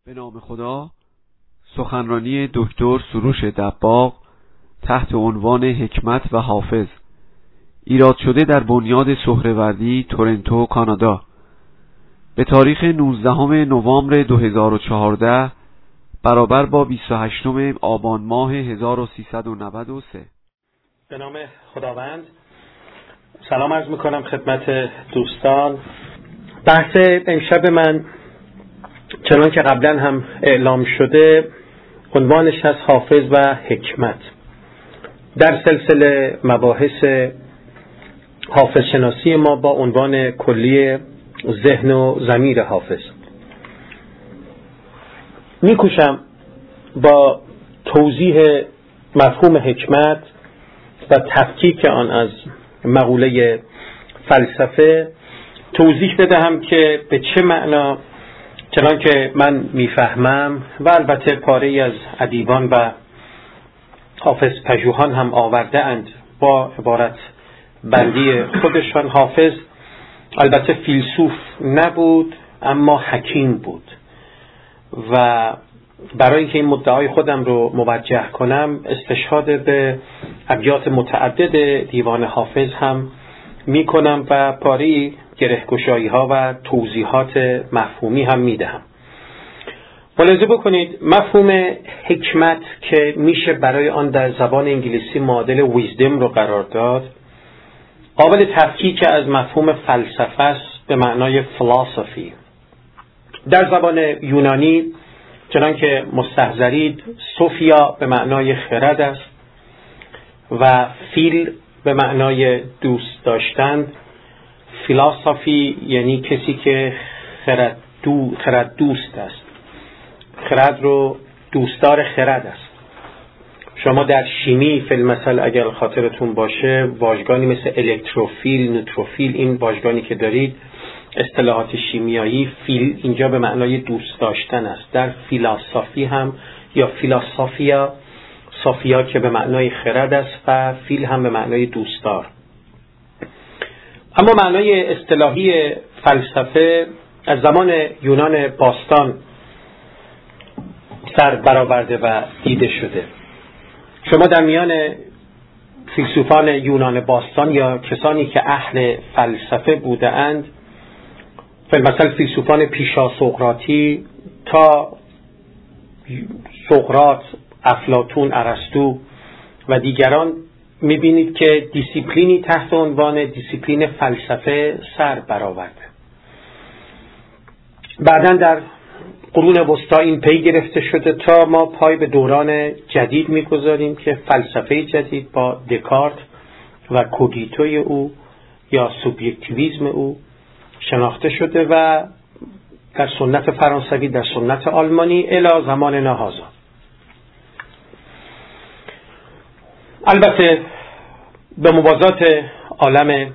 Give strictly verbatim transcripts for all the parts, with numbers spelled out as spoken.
به نام خدا. سخنرانی دکتر سروش دباغ تحت عنوان حکمت و حافظ، ایراد شده در بنیاد سهروردی، تورنتو، کانادا، به تاریخ نوزدهم نوامبر دو هزار و چهارده برابر با بیست و هشتم آبان ماه هزار و سیصد و نود و سه. به نام خداوند. سلام عرض میکنم خدمت دوستان. بحث امشب من چنان که قبلا هم اعلام شده عنوانش از حافظ و حکمت در سلسله مباحث حافظ شناسی ما با عنوان کلی ذهن و ضمیر حافظ. میکوشم با توضیح مفهوم حکمت و تفکیک آن از مقوله فلسفه توضیح بدهم که به چه معنا، چنان که من میفهمم و البته پاره از ادیبان و حافظ پژوهان هم آورده اند با عبارت بندی خودشان، حافظ البته فیلسوف نبود اما حکیم بود و برای اینکه این مدعای خودم رو موجه کنم استشهاد به ابیات متعدد دیوان حافظ هم می کنم و پاره گره‌گشایی ها و توضیحات مفهومی هم می دهم. ملاحظه بکنید مفهوم حکمت که میشه برای آن در زبان انگلیسی معادل ویزدم رو قرار داد، قابل تفکیک از مفهوم فلسفه است به معنای فلسفی. در زبان یونانی چنان که مستحضرید سوفیا به معنای خرد است و فیل به معنای دوست داشتن. فیلسوفی یعنی کسی که خرد, دو خرد دوست است، خرد رو دوستدار خرد است. شما در شیمی فی المثل اگر خاطرتون باشه واژگانی مثل الکتروفیل، نوتروفیل، این واژگانی که دارید اصطلاحات شیمیایی، فیل اینجا به معنای دوست داشتن است. در فیلسوفی هم یا فیلسوفیا، صافیا که به معنای خرد است و فیل هم به معنای دوستدار. اما معنای اصطلاحی فلسفه از زمان یونان باستان سر برآورده و دیده شده. شما در میان فیلسوفان یونان باستان یا کسانی که اهل فلسفه بوده اند، مثلا فیلسوفان پیشا سقراطی تا سقراط، افلاطون، ارسطو و دیگران، میبینید که دیسیپلینی تحت عنوان دیسیپلین فلسفه سر برآورده. بعداً در قرون وسطی این پی گرفته شده تا ما پای به دوران جدید میگذاریم که فلسفه جدید با دکارت و کوگیتوی او یا سوبیکتیویسم او شناخته شده و در سنت فرانسوی، در سنت آلمانی الی زمان نهازا. البته به موازات عالم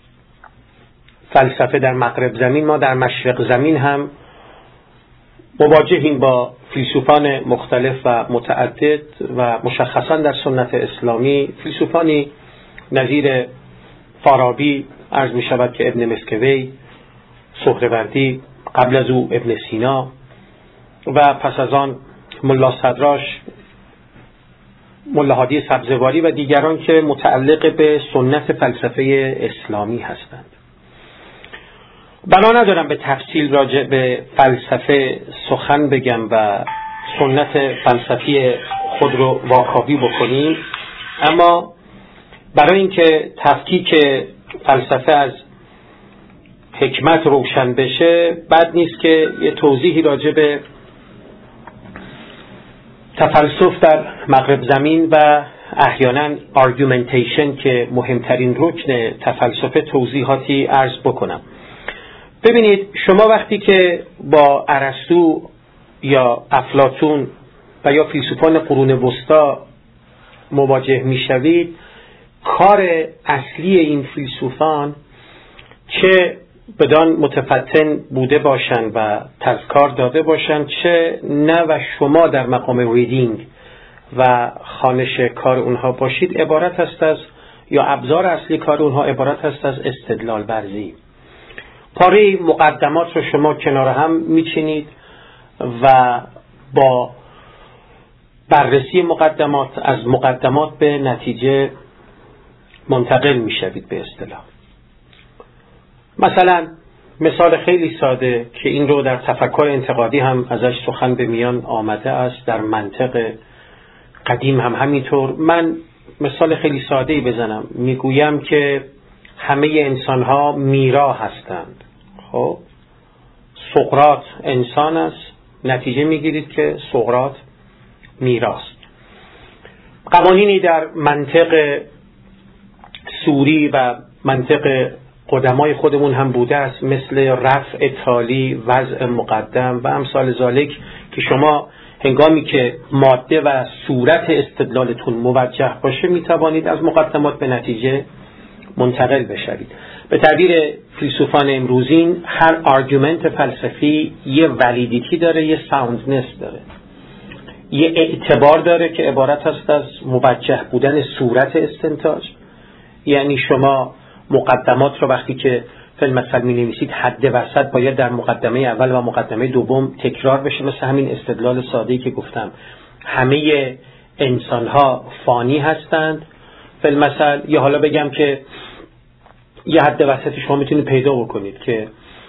فلسفه در مغرب زمین، ما در مشرق زمین هم مواجهیم با فیلسوفان مختلف و متعدد و مشخصا در سنت اسلامی فیلسوفانی نظیر فارابی، عرض می شود که ابن مسکوی، سهروردی، قبل از او ابن سینا و پس از آن ملا صدراش، ملا هادی سبزواری و دیگران که متعلق به سنت فلسفه اسلامی هستند. بنا ندارم به تفصیل راجع به فلسفه سخن بگم و سنت فلسفی خود رو واکاوی بکنیم، اما برای اینکه تفکیک فلسفه از حکمت روشن بشه بد نیست که یه توضیحی راجع به تفلسف در مغرب زمین و احیانا آرگومنتیشن که مهمترین رکن تفلسفه توضیحاتی عرض بکنم. ببینید شما وقتی که با ارسطو یا افلاطون و یا فیلسوفان قرون وسطی مواجه میشوید، کار اصلی این فیلسوفان چه بدان متفتن بوده باشند و تذکار داده باشند چه نه و شما در مقام ریدینگ و خوانش کار اونها باشید، عبارت است از یا ابزار اصلی کار اونها عبارت است از استدلال ورزی. پاره مقدمات رو شما کنار هم میچینید و با بررسی مقدمات از مقدمات به نتیجه منتقل میشوید به اصطلاح. مثلا مثال خیلی ساده که این رو در تفکر انتقادی هم ازش سخن به میان آمده است، در منطق قدیم هم همینطور. من مثال خیلی ساده‌ای بزنم، میگویم که همه انسان‌ها میرا هستند. خب سقراط انسان است، نتیجه میگیرید که سقراط میراست. قوانینی در منطق سوری و منطق قدمای خودمون هم بوده است، مثل رفع تالی، وضع مقدم و امثال ذالک، که شما هنگامی که ماده و صورت استدلالتون موجه باشه میتوانید از مقدمات به نتیجه منتقل بشوید. به تعبیر فیلسوفان امروزین هر آرگومنت فلسفی یه ولیدیتی داره، یه ساوندنس داره، یه اعتبار داره که عبارت است از موجه بودن صورت استنتاج. یعنی شما مقدمات رو وقتی که فیلم مثلا می نویسید حد وسط باید در مقدمه اول و مقدمه دوم تکرار بشه، مثل همین استدلال ساده‌ای که گفتم همه انسان ها فانی هستند فیلم مثلا. یا حالا بگم که یه حد وسطی شما میتونید پیدا بکنید که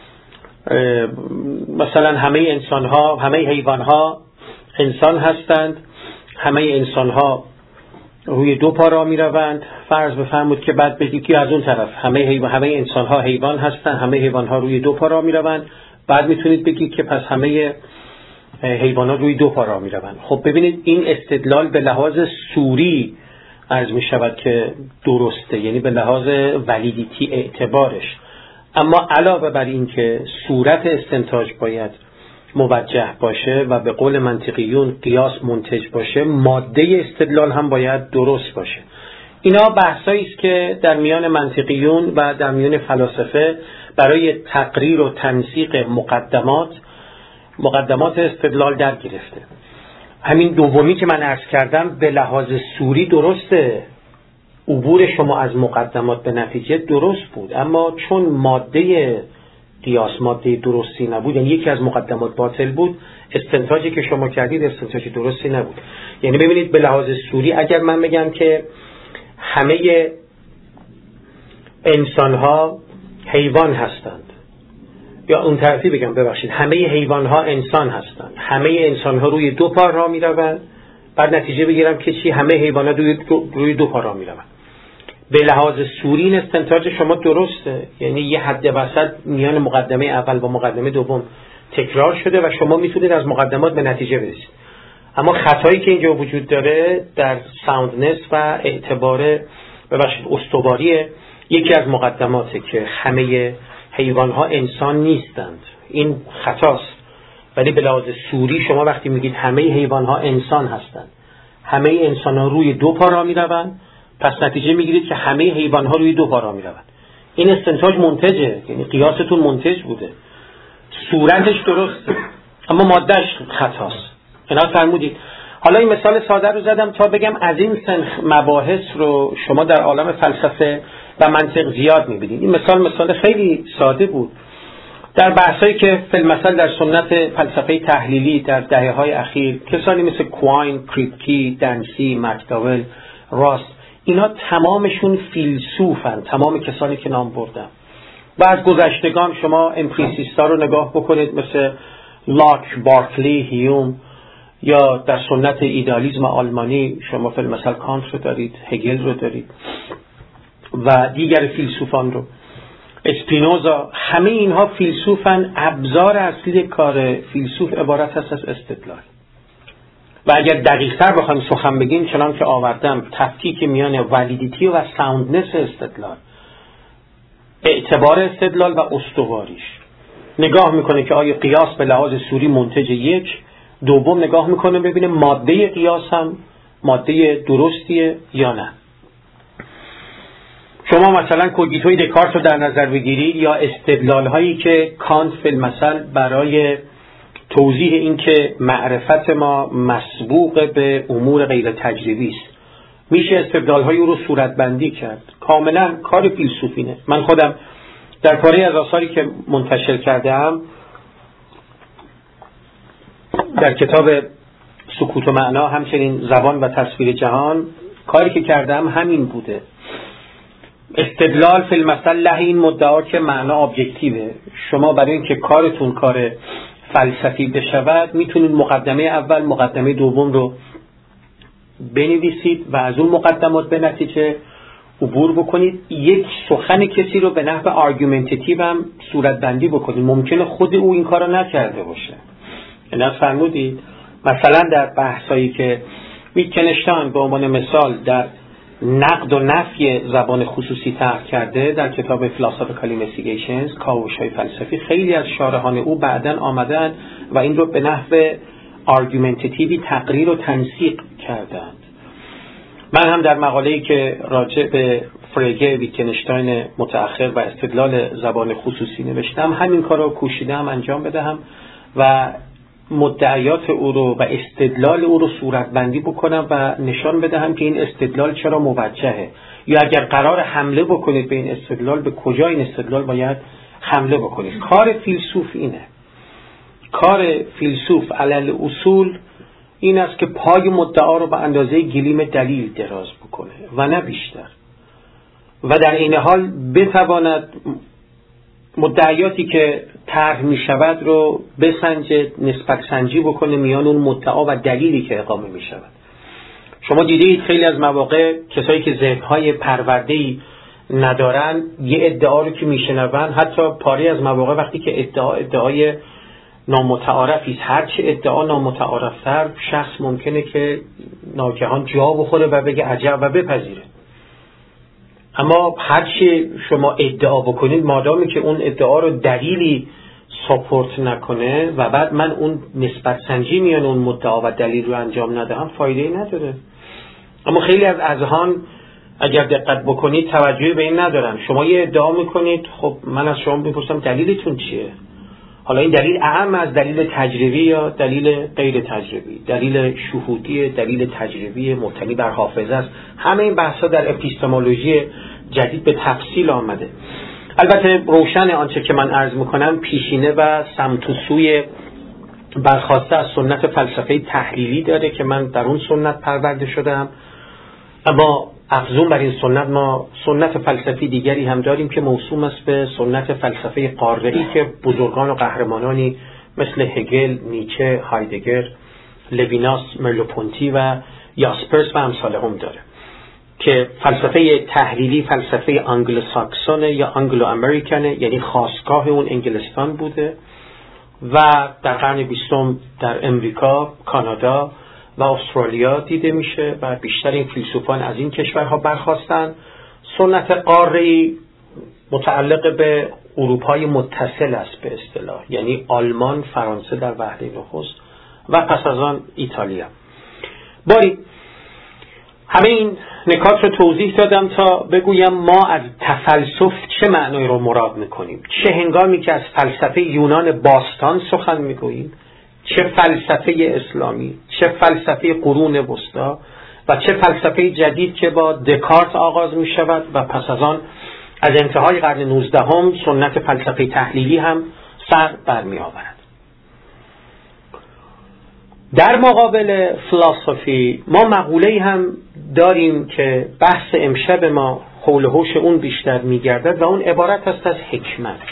مثلا همه انسان ها همه حیوان ها انسان هستند، همه انسان ها روی دو پا راه میروند. فرض بفرمایید که بعد بگید که از اون طرف همه حیوان همه انسان ها حیوان هستند، همه حیوان ها روی دو پا راه میروند. بعد میتونید بگید که پس همه حیوان ها روی دو پا راه میروند. خب ببینید این استدلال به لحاظ سوری عرض می شود که درسته، یعنی به لحاظ ولیدیتی اعتبارش. اما علاوه بر این که صورت استنتاج باید موجه باشه و به قول منطقیون قیاس منتج باشه، ماده استدلال هم باید درست باشه. اینا بحثایی است که در میان منطقیون و در میان فلاسفه برای تقریر و تنسیق مقدمات مقدمات استدلال در گرفته. همین دومی که من عرض کردم به لحاظ سوری درسته، عبور شما از مقدمات به نتیجه درست بود، اما چون ماده قیاس ماده درستی نبود، یعنی یکی از مقدمات باطل بود، استنتاجی که شما کردید استنتاج درستی نبود. یعنی ببینید به لحاظ سوری اگر من بگم که همه انسان‌ها حیوان هستند، یا اون طرفی بگم ببخشید همه حیوان‌ها انسان هستند، همه انسان‌ها روی دو پا راه می‌روند، بعد نتیجه بگیرم که چی همه حیوانات روی دو, روی دو پا راه می‌روند، به لحاظ سوری این استنتاج شما درسته، یعنی یه حد وسط میان مقدمه اول و مقدمه دوم تکرار شده و شما میتونید از مقدمات به نتیجه برسید. اما خطایی که اینجا وجود داره در ساوندنس و اعتبار ببخشید استواری یکی از مقدماته که همه حیوانها انسان نیستند. این خطاست. ولی به لحاظ سوری شما وقتی میگید همه حیوانها انسان هستند، همه انسانها روی دو پا راه میروند، پس نتیجه میگیرید که همه حیوانها روی دو پا راه میروند. این استنتاج منتجه، یعنی قیاستون منتج بوده، صورتش درسته اما مادهش خطاست. اینا فرمودید. حالا این مثال ساده رو زدم تا بگم از این سنخ مباحث رو شما در عالم فلسفه و منطق زیاد میبینید. این مثال مثال خیلی ساده بود. در بحثایی که فیلمسل در سنت فلسفه تحلیلی در دهه‌های اخیر کسانی مثل کوین، کریپکی، دنسی، مکداول، راست، اینا تمامشون فیلسوفن، تمام کسانی که نام بردم. و از گذشتگان شما امپریسیستا رو نگاه بکنید، مثل لاک، بارکلی، هیوم، یا در سنت ایدالیسم آلمانی شما فیلمسل کانت رو دارید، هگل رو دارید و دیگر فیلسوفان رو، اسپینوزا. همه اینها فیلسوفن. ابزار اصلی کار فیلسوف عبارت هست از استدلال. و اگر دقیق‌تر بخوایم سخن بگیم، چنان که آوردم، تفکیک میان ولیدیتی و ساوندنس استدلال، اعتبار استدلال و استواریش. نگاه میکنه که آیا قیاس به لحاظ سوری منتج یک، دوم نگاه میکنه ببینه ماده قیاس هم ماده درستیه یا نه. شما مثلا کوگیتوی دکارت رو در نظر بگیرید یا استدلال هایی که کانت فی المثل برای توضیح این که معرفت ما مسبوق به امور غیر تجربی است، میشه استدلال های او رو صورتبندی کرد. کاملا کار فیلسوفینه. من خودم در پاره از آثاری که منتشر کردم در کتاب سکوت و معنا، همچنین زبان و تصویر جهان، کاری که کردم همین بوده. استدلال فی المثل له این مدعا که معنا ابجکتیوه. شما برای اینکه کارتون کار فلسفی بشود میتونید مقدمه اول مقدمه دوم رو بنویسید و از اون مقدمات به نتیجه عبور بکنید. یک سخن کسی رو به نحو آرگومنتیتیو هم صورت بندی بکنید. ممکنه خود او این کار رو نکرده باشه. یعنی فرمودید مثلا در بحثایی که ویتکنشتاین به عنوان مثال در نقد و نفی زبان خصوصی طرح کرده در کتاب Philosophical Investigations، کاوش‌های فلسفی، خیلی از شارحان او بعداً آمدن و این رو به نحو آرگومنتیتیوی تقریر و تنسیق کردند. من هم در مقاله‌ای که راجع به فرگه ویتکنشتاین متأخر و استدلال زبان خصوصی نوشتم همین کار رو کوشیدم انجام بدهم و مدعیات او رو و استدلال او رو صورتبندی بکنم و نشان بدهم که این استدلال چرا موجهه، یا اگر قرار حمله بکنید به این استدلال به کجا این استدلال باید حمله بکنید. کار فیلسوف اینه. کار فیلسوف علل اصول این است که پای مدعا رو به اندازه گلیم دلیل دراز بکنه و نه بیشتر، و در این حال بتواند مدعیاتی که طرح می شود رو بسنجه، نسبت سنجی بکنه میان اون مدعا و دلیلی که اقامه می شود. شما دیدید خیلی از مواقع کسایی که ذهن‌های پرورده‌ای ندارن یه ادعا رو که میشنون، حتی پاری از مواقع وقتی که ادعا ادعای نامتعارفی است، هر چه ادعا نامتعارفتر شخص ممکنه که ناگهان جا بخوره و بگه عجب و بپذیره. اما هر چی شما ادعا بکنید مادامی که اون ادعا رو دلیلی ساپورت نکنه و بعد من اون نسبت سنجی میان اون مدعا و دلیل رو انجام ندهم فایده‌ای نداره. اما خیلی از اذهان اگر دقت بکنید توجهی به این ندارن. شما یه ادعا میکنید، خب من از شما میپرسم دلیلتون چیه؟ حالا این دلیل اهم از دلیل تجربی یا دلیل غیر تجربی، دلیل شهودی، دلیل تجربی مبتنی بر حافظه است. همه این بحثا در اپیستمولوژی جدید به تفصیل آمده. البته روشن آنچه که من عرض میکنم پیشینه و سمت و سوی برخواسته از سنت فلسفه تحلیلی داره که من در اون سنت پرورده شدم، اما افزون بر این سنت ما سنت فلسفی دیگری هم داریم که موسوم است به سنت فلسفه قاره‌ای که بزرگان و قهرمانانی مثل هگل، نیچه، هایدگر، لویناس، مرلوپونتی و یاسپرس و امثال هم داره که فلسفه تحلیلی فلسفه انگلو ساکسونه یا انگلو امریکنه، یعنی خاستگاه اون انگلستان بوده و در قرن بیستم در امریکا، کانادا و استرالیا دیده میشه و بیشتر این فیلسوفان از این کشورها برخواستن. سنت قاره‌ای متعلق به اروپای متصل است به اصطلاح، یعنی آلمان، فرانسه در وهله نخست و پس از آن ایتالیا. باری همه این نکات رو توضیح دادم تا بگویم ما از تفلسف چه معنی رو مراد میکنیم، چه هنگامی که از فلسفه یونان باستان سخن میگوییم، چه فلسفه اسلامی، چه فلسفه قرون وسطی و چه فلسفه جدید که با دکارت آغاز می شود و پس از آن از انتهای قرن نوزدهم سنت فلسفه تحلیلی هم سر برمی آورد. در مقابل فلسفی ما مقوله هم داریم که بحث امشب ما حول و حوش اون بیشتر می گردد و اون عبارت است از حکمت.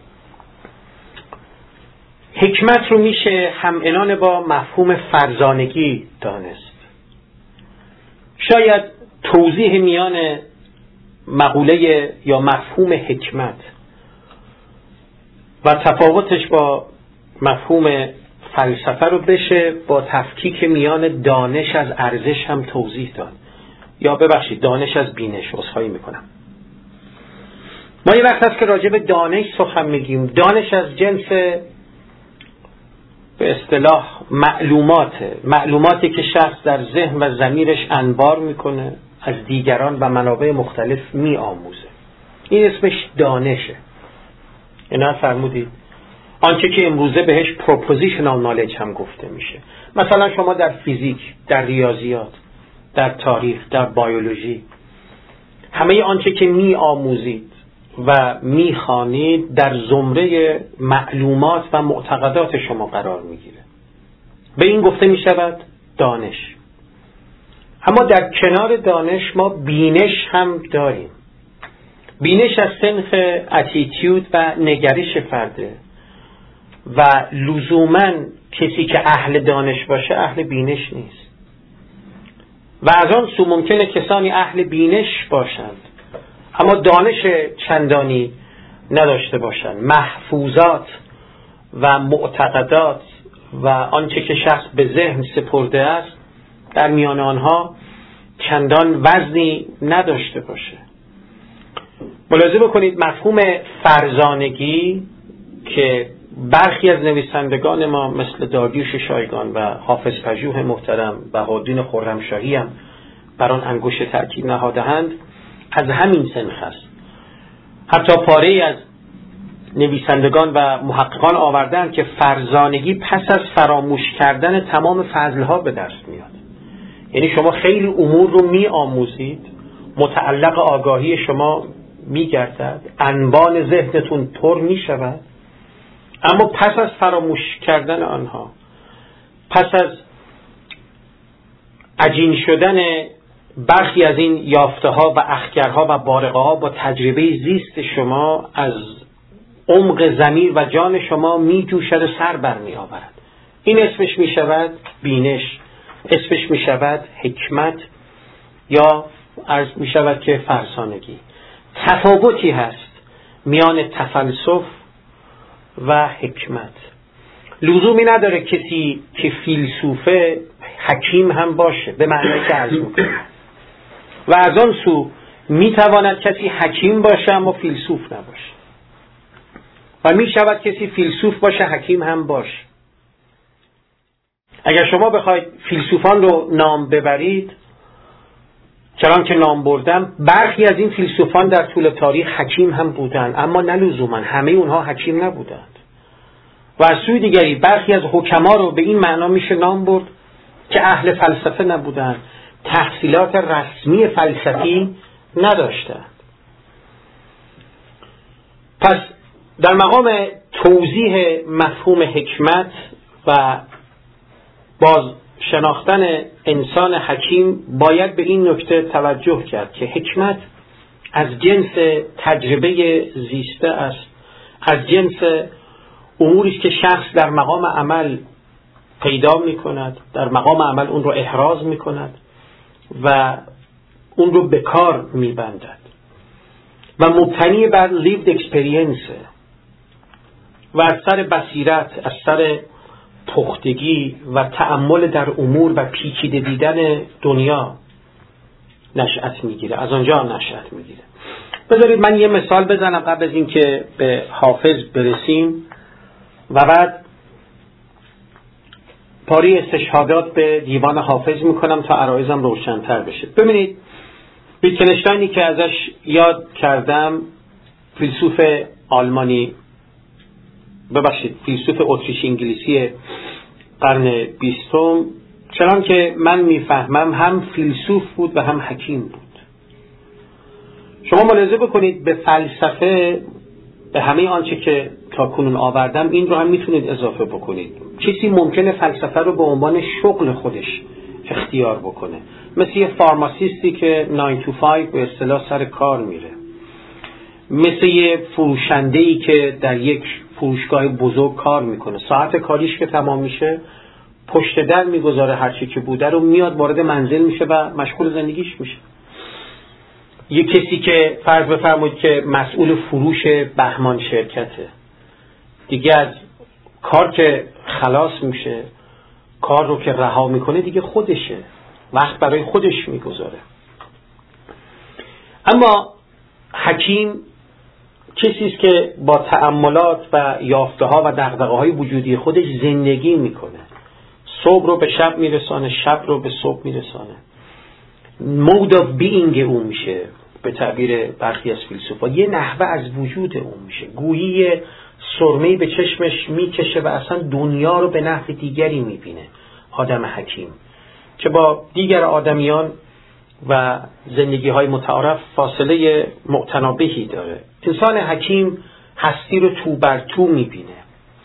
حکمت رو میشه همعنان با مفهوم فرزانگی دانست. شاید توضیح میان مقوله یا مفهوم حکمت و تفاوتش با مفهوم فلسفه رو بشه با تفکیک میان دانش از ارزش هم توضیح داد، یا ببخشید دانش از بینش. عذرخواهی میکنم. ما یه وقت هست که راجع به دانش سخن میگیم. دانش از جنس به اصطلاح معلومات معلوماتی که شخص در ذهن و ضمیرش انبار میکنه، از دیگران و منابع مختلف میآموزه. این اسمش دانشه. اینا فرمودید آنچه که امروزه بهش پروپوزیشنال نالج هم گفته میشه. مثلا شما در فیزیک، در ریاضیات، در تاریخ، در بیولوژی، همه آنچه که میآموزید و میخوانید در زمره معلومات و معتقدات شما قرار میگیره به این گفته می شود دانش. اما در کنار دانش ما بینش هم داریم. بینش از صنف اتیتیود و نگرش فرده و لزوماً کسی که اهل دانش باشه اهل بینش نیست. و از آن سو ممکنه کسانی اهل بینش باشند اما دانش چندانی نداشته باشند. محفوظات و معتقدات و آنچه که شخص به ذهن سپرده است در میان آنها چندان وزنی نداشته باشه. ملاحظه بکنید مفهوم فرزانگی که برخی از نویسندگان ما مثل داریوش شایگان و حافظ پژوه محترم و بهاءالدین خرمشاهی هم بر آن انگشت تأکید نهاده‌اند از همین سنخ است. حتی پاره‌ای از نویسندگان و محققان آوردند که فرزانگی پس از فراموش کردن تمام فضلها به دست میاد. یعنی شما خیلی امور رو می آموزید، متعلق آگاهی شما می گردد، انبان ذهنتون پر می شود، اما پس از فراموش کردن آنها، پس از عجین شدن برخی از این یافته ها و اخگرها و بارقه ها با تجربه زیست شما از عمق ضمیر و جان شما می جوشد و سر بر می آورد. این اسمش می شود بینش، اسمش می شود حکمت یا عرض می شود که فرزانگی. تفاوتی هست میان تفلسف و حکمت. لزومی نداره کسی که فیلسوفه حکیم هم باشه به معنی که عرض میکنه، و از آن سو می تواند کسی حکیم باشه اما فیلسوف نباشه، و می شود کسی فیلسوف باشه حکیم هم باشه. اگر شما بخواید فیلسوفان رو نام ببرید، چنان که نام بردم، برخی از این فیلسوفان در طول تاریخ حکیم هم بودند اما نه لزوما همه اونها حکیم نبودند. و از سوی دیگری برخی از حکما رو به این معنا میشه نام برد که اهل فلسفه نبودند، تحصیلات رسمی فلسفی نداشتند. پس در مقام توضیح مفهوم حکمت و باز شناختن انسان حکیم باید به این نکته توجه کرد که حکمت از جنس تجربه زیسته است، از جنس اموری است که شخص در مقام عمل پیدا می کند، در مقام عمل اون رو احراز می کند و اون رو به کار می بندد و مبتنی بر lived experience و از سر بصیرت، از سر پختگی و تأمل در امور و پیچیده دیدن دنیا نشأت میگیره، از آنجا نشأت میگیره. بذارید من یه مثال بزنم قبل از اینکه به حافظ برسیم و بعد پاری استشهادات به دیوان حافظ میکنم تا عرایزم روشن‌تر بشه. ببینید ویتکنشتاینی که ازش یاد کردم، فیلسوف آلمانی، ببخشید فیلسوف اتریشی انگلیسی قرن بیستم، چنان که من میفهمم هم فیلسوف بود و هم حکیم بود. شما ملاحظه بکنید به فلسفه، به همه آنچه که تا کنون آوردم، این رو هم میتونید اضافه بکنید. کسی ممکنه فلسفه رو به عنوان شغل خودش اختیار بکنه، مثل یه فارماسیستی که نه تو پنج به اصطلاح سر کار میره، مثل یه فروشنده‌ای که در یک فروشگاه بزرگ کار میکنه، ساعت کاریش که تمام میشه پشت در میگذاره هرچی که بوده رو، میاد وارد منزل میشه و مشغول زندگیش میشه. یه کسی که فرض بفرمایید که مسئول فروش بهمان شرکته، دیگه از کار که خلاص میشه، کار رو که رها میکنه دیگه خودشه، وقت برای خودش میگذاره. اما حکیم کسی است که با تأملات و یافته ها و دغدغه های وجودی خودش زندگی میکنه، صبح رو به شب میرسانه، شب رو به صبح میرسانه، mode of being اون میشه به تعبیر برخی از فیلسوفا، یه نحوه از وجود اون میشه، گویی سرمه‌ای به چشمش میکشه و اصلا دنیا رو به نحو دیگری میبینه. آدم حکیم که با دیگر آدمیان و زندگی های متعارف فاصله معتنابهی داره. انسان حکیم هستی رو تو بر تو میبینه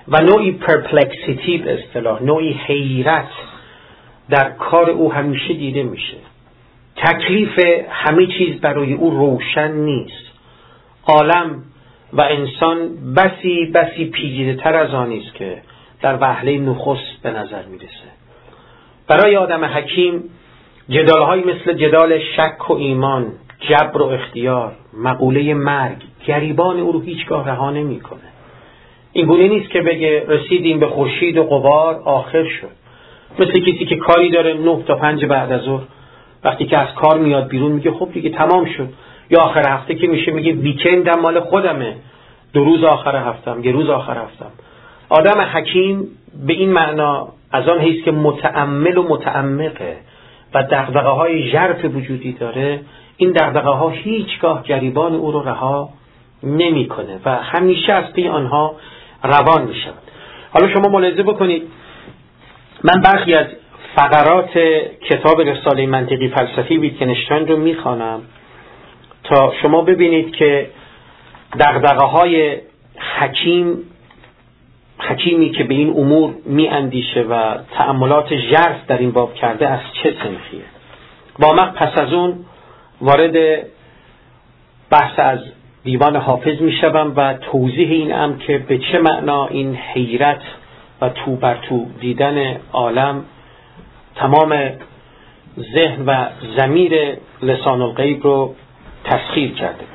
و نوعی پرپلکسیتی به اصطلاح، نوعی حیرت در کار او همیشه دیده میشه. تکلیف همه چیز برای او روشن نیست. عالم و انسان بسی بسی پیچیده تر از آنی است که در وهله نخست به نظر میرسه. برای آدم حکیم جدالهایی مثل جدال شک و ایمان، جبر و اختیار، مقوله مرگ گریبان او رو هیچگاه رها نمیکنه. این گونه نیست که بگه رسیدیم به خورشید و غبار آخر شد. مثل کسی که کاری داره نه تا پنج بعد از ظهر، وقتی که از کار میاد بیرون میگه خب دیگه تمام شد. یا آخر هفته که میشه میگه ویکندم مال خودمه، دو روز آخر هفتم، یه روز آخر هفتم. آدم حکیم به این معنا از آن حیث که متأمل و متعمقه و دغدغه های ژرف وجودی داره، این دغدغه ها هیچگاه گریبان او رو رها نمیکنه و همیشه از پی آنها روان میشه. حالا شما ملاحظه بکنید، من برخی از فقرات کتاب رساله منطقی فلسفی ویتگنشتاین رو میخوانم تا شما ببینید که دغدغه های حکیم حکیمی که به این امور میاندیشه و تأملات ژرف در این باب کرده از چه سنخیه. وامق پس از اون وارد بحث از دیوان حافظ میشوم و توضیح این امر که به چه معنا این حیرت و تو بر تو دیدن عالم تمام ذهن و ضمیر لسان الغیب رو تسخیر کرده.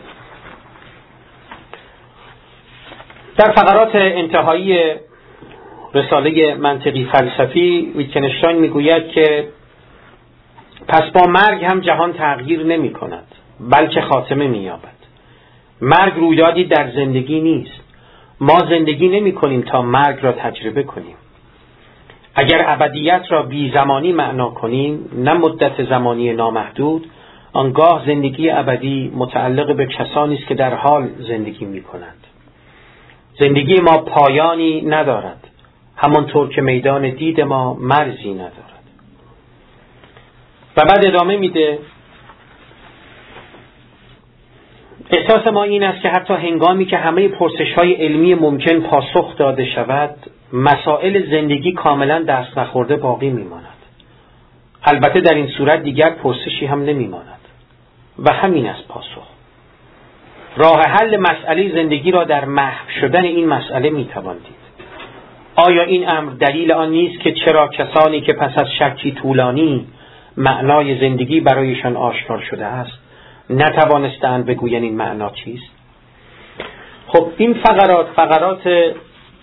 در فقرات انتهایی رساله منطقی فلسفی ویتگنشتاین میگوید که پس با مرگ هم جهان تغییر نمی کند بلکه خاتمه می یابد. مرگ رویدادی در زندگی نیست. ما زندگی نمی کنیم تا مرگ را تجربه کنیم. اگر ابدیت را بی زمانی معنا کنیم، نه مدت زمانی نامحدود، آنگاه زندگی ابدی متعلق به کسانی است که در حال زندگی می کنند. زندگی ما پایانی ندارد، همانطور که میدان دید ما مرزی ندارد. و بعد ادامه میده، احساس ما این است که حتی هنگامی که همه پرسش‌های علمی ممکن پاسخ داده شود، مسائل زندگی کاملا دست نخورده باقی میماند. البته در این صورت دیگر پرسشی هم نمیماند و همین است پاسخ. راه حل مسئله زندگی را در محو شدن این مسئله میتوان دید. آیا این امر دلیل آن نیست که چرا کسانی که پس از شکی طولانی معنای زندگی برایشان آشکار شده است نتوانستند بگویند این معنا چیست؟ خب این فقرات فقرات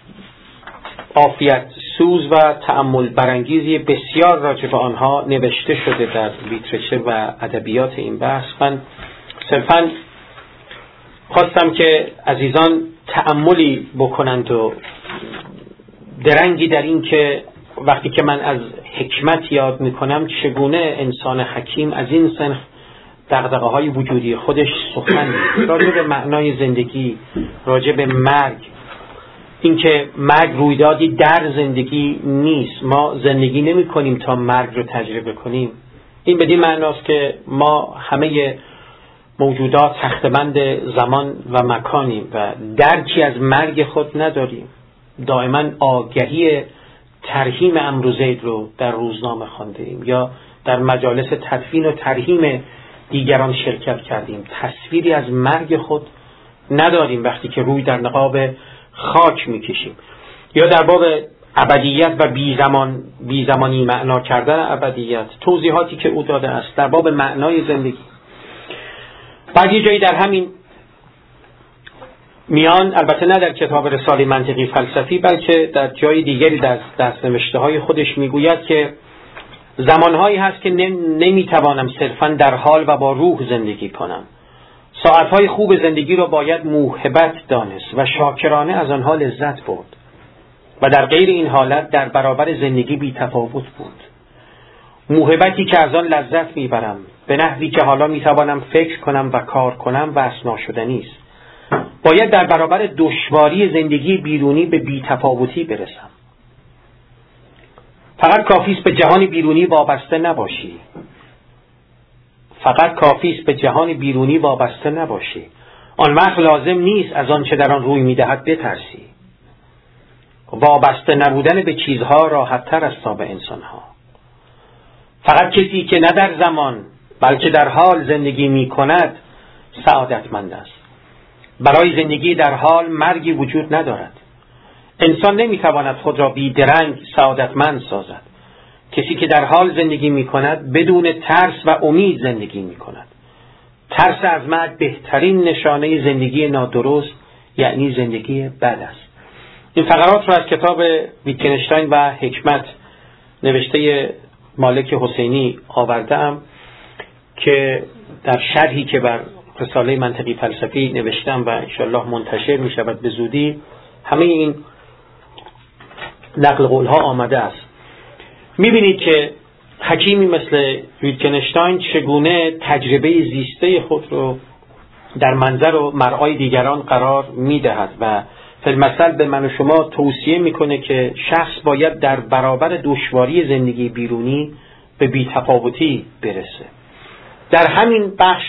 عافیت سوز و تأمل برانگیزی بسیار راجع به آنها نوشته شده در لیترچر و ادبیات این بحث. من صرفاً خواستم که عزیزان تأملی بکنند و درنگی در این که وقتی که من از حکمت یاد میکنم چگونه انسان حکیم از این سنخ دغدغه های وجودی خودش سخن میگه راجع به معنای زندگی، راجع به مرگ، اینکه مرگ رویدادی در زندگی نیست. ما زندگی نمی کنیم تا مرگ رو تجربه کنیم. این بدین معناست که ما همه موجودات تخته‌بند زمان و مکانیم و درکی از مرگ خود نداریم. دائما آگهی ترحیم عمرو زید رو در روزنامه خوانده ایم یا در مجالس تدفین و ترحیم دیگران شرکت کردیم. تصویری از مرگ خود نداریم وقتی که روی در نقاب خاک میکشیم. یا در باب ابدیت و بی زمان بی زمانی معنا کردن ابدیت، توضیحاتی که او داده است در باب معنای زندگی. بعد یه جایی در همین میان، البته نه در کتاب رساله منطقی فلسفی بلکه در جای دیگری در دست‌نوشته های خودش میگوید که زمانهایی هست که نمیتوانم صرفاً در حال و با روح زندگی کنم. ساعتهای خوب زندگی را باید موهبت دانست و شاکرانه از آنها لذت برد و در غیر این حالت در برابر زندگی بی تفاوت بود. موهبتی که از آن لذت میبرم به نحوی که حالا میتوانم فکر کنم و کار کنم و اسنا شدنی است. باید در برابر دشواری زندگی بیرونی به بی تفاوتی برسم. فقط کافی است به جهان بیرونی وابسته نباشی. فقط کافی است به جهان بیرونی وابسته نباشی. آن وقت لازم نیست از آن چه در آن روی میدهد بترسی. وابسته نبودن به چیزها راحت‌تر است تا به انسانها. فقط کسی که نه در زمان بلکه در حال زندگی می کند سعادتمند است. برای زندگی در حال مرگی وجود ندارد. انسان نمیتواند خود را بیدرنگ سعادتمند سازد. کسی که در حال زندگی می کند بدون ترس و امید زندگی می کند. ترس از مرگ بهترین نشانه زندگی نادرست یعنی زندگی بد است. این فقرات را از کتاب ویتکنشتاین و حکمت نوشته مالک حسینی آوردم که در شرحی که بر رساله منطقی فلسفی نوشتم و انشاءالله منتشر می شود به زودی همه این نقل قولها آمده است. می بینید که حکیمی مثل ویتکنشتاین چگونه تجربه زیسته خود رو در منظر و مرعای دیگران قرار می دهد و فی‌المثل به من و شما توصیه میکنه که شخص باید در برابر دشواری زندگی بیرونی به بی‌تفاوتی برسه. در همین بخش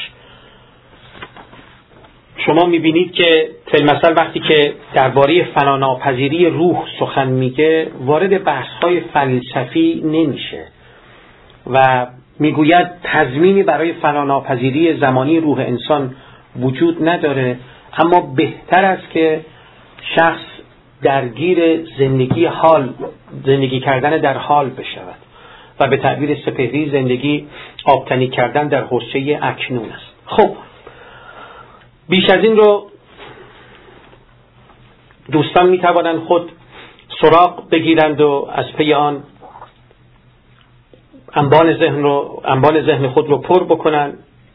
شما میبینید که فی‌المثل وقتی که درباره فناناپذیری روح سخن میگه وارد بحث‌های فلسفی نمیشه و میگوید تضمینی برای فناناپذیری زمانی روح انسان وجود نداره، اما بهتر است که شخص درگیر زندگی حال زندگی کردن در حال بشود و به تعبیر سپهری زندگی آبتنی کردن در حوضه اکنون است. خب بیش از این رو دوستان می توانند خود سراغ بگیرند و از پی آن انبان ذهن رو انبان ذهن خود رو پر بکنند.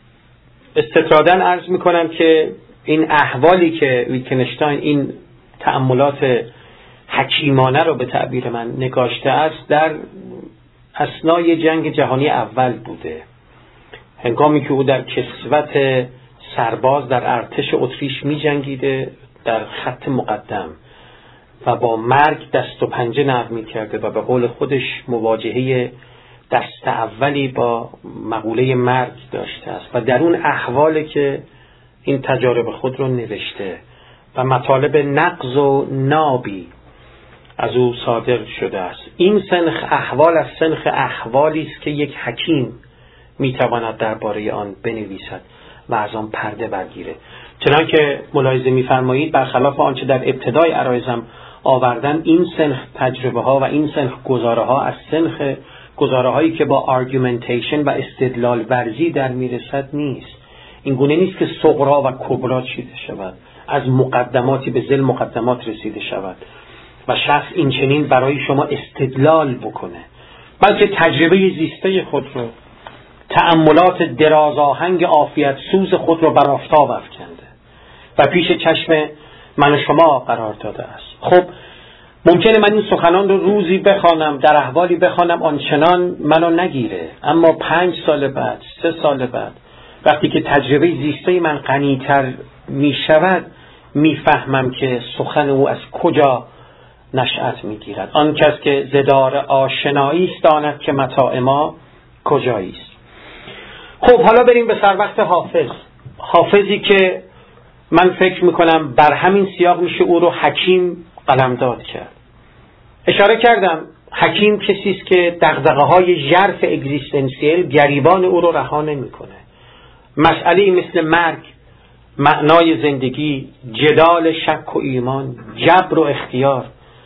استطرادا عرض می کنم که این احوالی که ویتکنشتاین این تأملات حکیمانه رو به تعبیر من نگاشته است در اثنای جنگ جهانی اول بوده، هنگامی که او در کسوت سرباز در ارتش اتریش می جنگیده در خط مقدم و با مرگ دست و پنجه نرم می کرده و به قول خودش مواجهه دست اولی با مقوله مرگ داشته است و در اون احواله که این تجارب خود رو نوشته و مطالب نقض و نابی از او صادر شده است. این سنخ احوال از سنخ احوالی است که یک حکیم میتواند درباره آن بنویسد و از آن پرده برگیره. چنان که ملاحظه می‌فرمایید برخلاف آنچه در ابتدای عرایزم آوردن، این سنخ تجربه ها و این سنخ گزاره ها از سنخ گزاره هایی که با آرگومنتیشن و استدلال ورزی در میرسد نیست. این گونه نیست که صغرا و کبرا چیده شود، از مقدماتی به ذیل مقدمات رسیده شود و شخص این چنین برای شما استدلال بکنه، بلکه تجربه زیسته خود رو، تأملات دراز آهنگ عافیت سوز خود رو بر آفتاب افکنده و پیش چشم من و شما قرار داده است. خب ممکنه من این سخنان رو روزی بخوانم، در احوالی بخوانم آنچنان منو نگیره، اما پنج سال بعد، سه سال بعد وقتی که تجربه زیسته من غنی‌تر می شود میفهمم که سخن او از کجا نشأت میگیرد. آن کس که زدار آشنایی است داند که متاع ما کجایی است. خب حالا بریم به سر وقت حافظ. حافظی که من فکر میکنم بر همین سیاق میشه او رو حکیم قلمداد کرد. اشاره کردم حکیم کسی است که دغدغه‌های ژرف اگزیستانسیل گریبان او رو رها نمیکنه. مسئله مثل مرگ، معنای زندگی، جدال شک و ایمان، جبر و اختیار،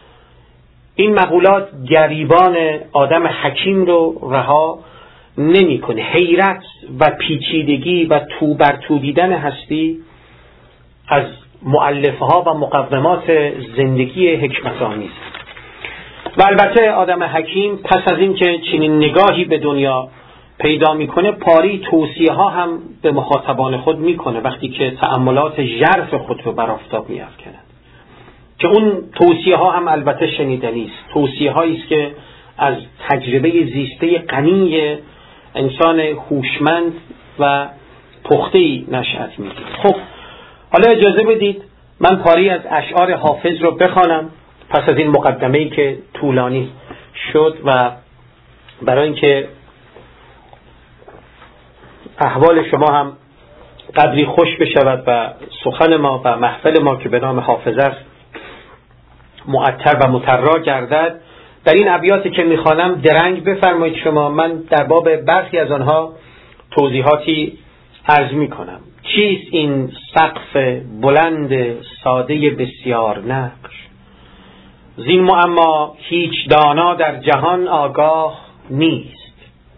این مقولات گریبان آدم حکیم رو رها نمیکنه. حیرت و پیچیدگی و تو بر تو دیدن هستی از مؤلفه‌ها و مقومات زندگی حکمت‌آمیز. و البته آدم حکیم پس از این که چنین نگاهی به دنیا پیدا میکنه پاری توصیه ها هم به مخاطبان خود میکنه وقتی که تأملات ژرف خود رو بر آفتاب میافکند، که اون توصیه ها هم البته شنیدنی است. توصیه هایی است که از تجربه زیسته غنی انسان هوشمند و پخته‌ای نشأت میگیره. خب حالا اجازه بدید من پاری از اشعار حافظ رو بخوانم پس از این مقدمه‌ای که طولانی شد و برای اینکه احوال شما هم قدری خوش بشود و سخن ما و محفل ما که به نام حافظ است معطر و مطرا گردد. در این ابیاتی که میخوانم درنگ بفرمایید شما، من در باب برخی از آنها توضیحاتی عرض میکنم. چیست این سقف بلند ساده بسیار نقش؟ زین معما هیچ دانا در جهان آگاه نیست.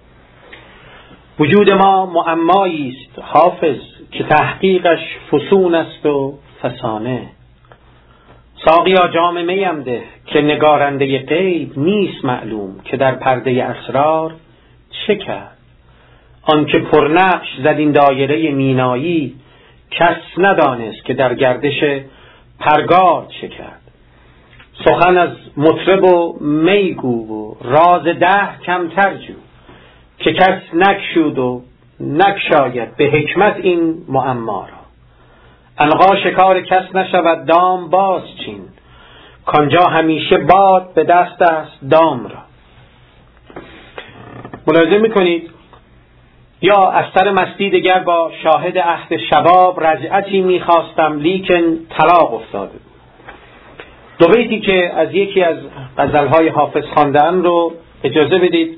وجود ما معمایی است حافظ، که تحقیقش فسون است و فسانه. ساقیا جام میم ده، که نگارنده غیب نیست معلوم، که در پرده اسرار چه کرد. آن که پرنقش زد این دایره مینایی، کس ندانست که در گردش پرگار چه کرد. سخن از مطرب و میگو و راز ده کمتر جو، که کس نکشود و نکشاید به حکمت این معما را. عنقا شکار کس نشود دام باز چین، کانجا همیشه باد به دست است دام را. ملاحظه میکنید یا از سر مستی دگر با شاهد عهد شباب رجعتی میخواستم لیکن طلاق افتاده. دو بیتی که از یکی از غزلهای حافظ خواندم رو اجازه بدید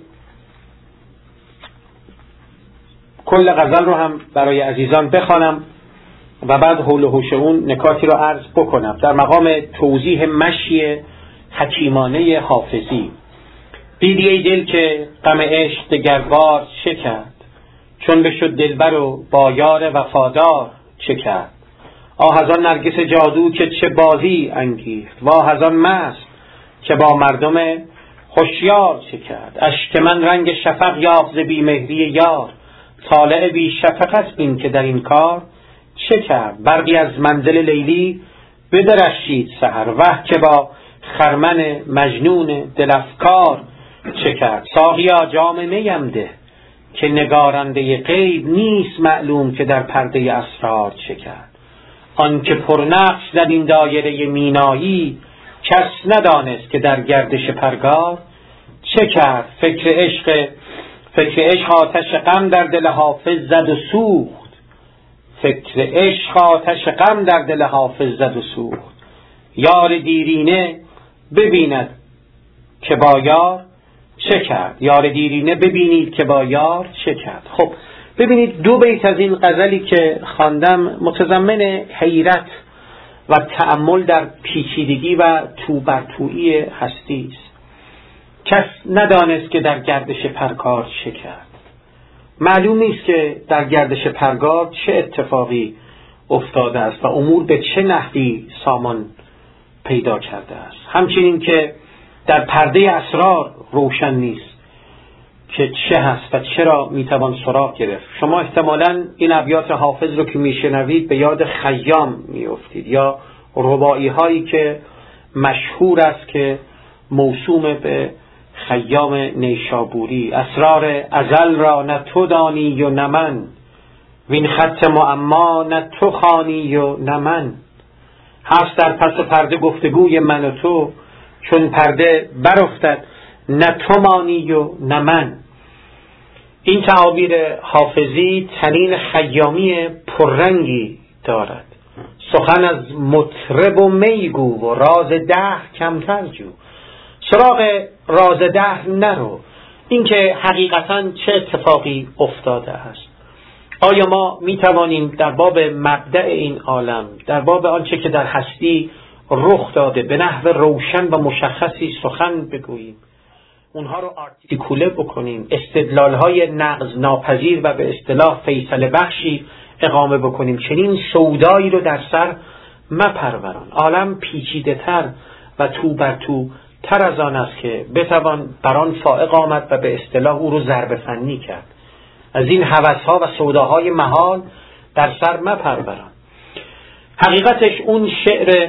کل غزل رو هم برای عزیزان بخوانم و بعد حول و حوش اون نکاتی رو عرض بکنم در مقام توضیح مشی حکیمانه حافظی. دیدی ای دل که غم عشق دگربار چه کرد، چون بشد دلبر و با یار وفادار چه کرد. آه از آن نرگس جادو که چه بازی انگیخت، واه از آن مست که با مردم هوشیار چه کرد. اشک من رنگ شفق یافت ز بیمهری یار، طالع بی شفق است بین که در این کار چه کرد. برقی از منزل لیلی بدرخشید سحر، وه که با خرمن مجنون دلفکار چه کرد. ساقیا جام میم ده، که نگارنده غیب نیست معلوم، که در پرده اسرار چه کرد. آن که پرنقش زد این دایره مینایی، کس ندانست که در گردش پرگار چه کرد. فکر عشق فکر عشق آتش غم در دل حافظ زد و سوخت، فکر عشق آتش غم در دل حافظ زد و سوخت. یار دیرینه ببیند که با یار چه کرد. یار دیرینه ببینید که با یار چه کرد. خب ببینید دو بیت از این غزلی که خواندم متضمن حیرت و تأمل در پیچیدگی و تو بر تویی هستی است. کس ندانست که در گردش پرگار چه کرد. معلوم نیست که در گردش پرگار چه اتفاقی افتاده است و امور به چه نحوی سامان پیدا کرده است. همچنین که در پرده اسرار روشن نیست که چه هست و چرا میتوان سراغ گرفت. شما احتمالاً این ابیات حافظ رو که میشنوید به یاد خیام میافتید یا رباعی هایی که مشهور است که موسوم به خیام نیشابوری. اسرار ازل را نه تو دانی و نه من، وین خط معما نه تو خوانی و نه من. هست در پس پرده گفتگوی من و تو، چون پرده برافتد نه تو مانی و نه من. این تعابیر حافظی تنین خیامی پررنگی دارد. سخن از مطرب و میگو و راز دهر کمتر جو. سراغ راز دهر نرو، اینکه حقیقتاً چه اتفاقی افتاده است. آیا ما می توانیم در باب مبدأ این عالم، در باب آنچه که در هستی رخ داده به نحو روشن و مشخصی سخن بگوییم، اونها رو آرتیکوله بکنیم، استدلال‌های نقض ناپذیر و به اصطلاح فیصله بخشی اقامه بکنیم؟ چنین سودایی رو در سر مپروران. عالم پیچیده تر و تو بر تو تر از آن است که بتوان بر آن فائق آمد و به اصطلاح او رو ضرب فنی کرد. از این هوس‌ها و سوداهای محال در سر مپروران. حقیقتش اون شعر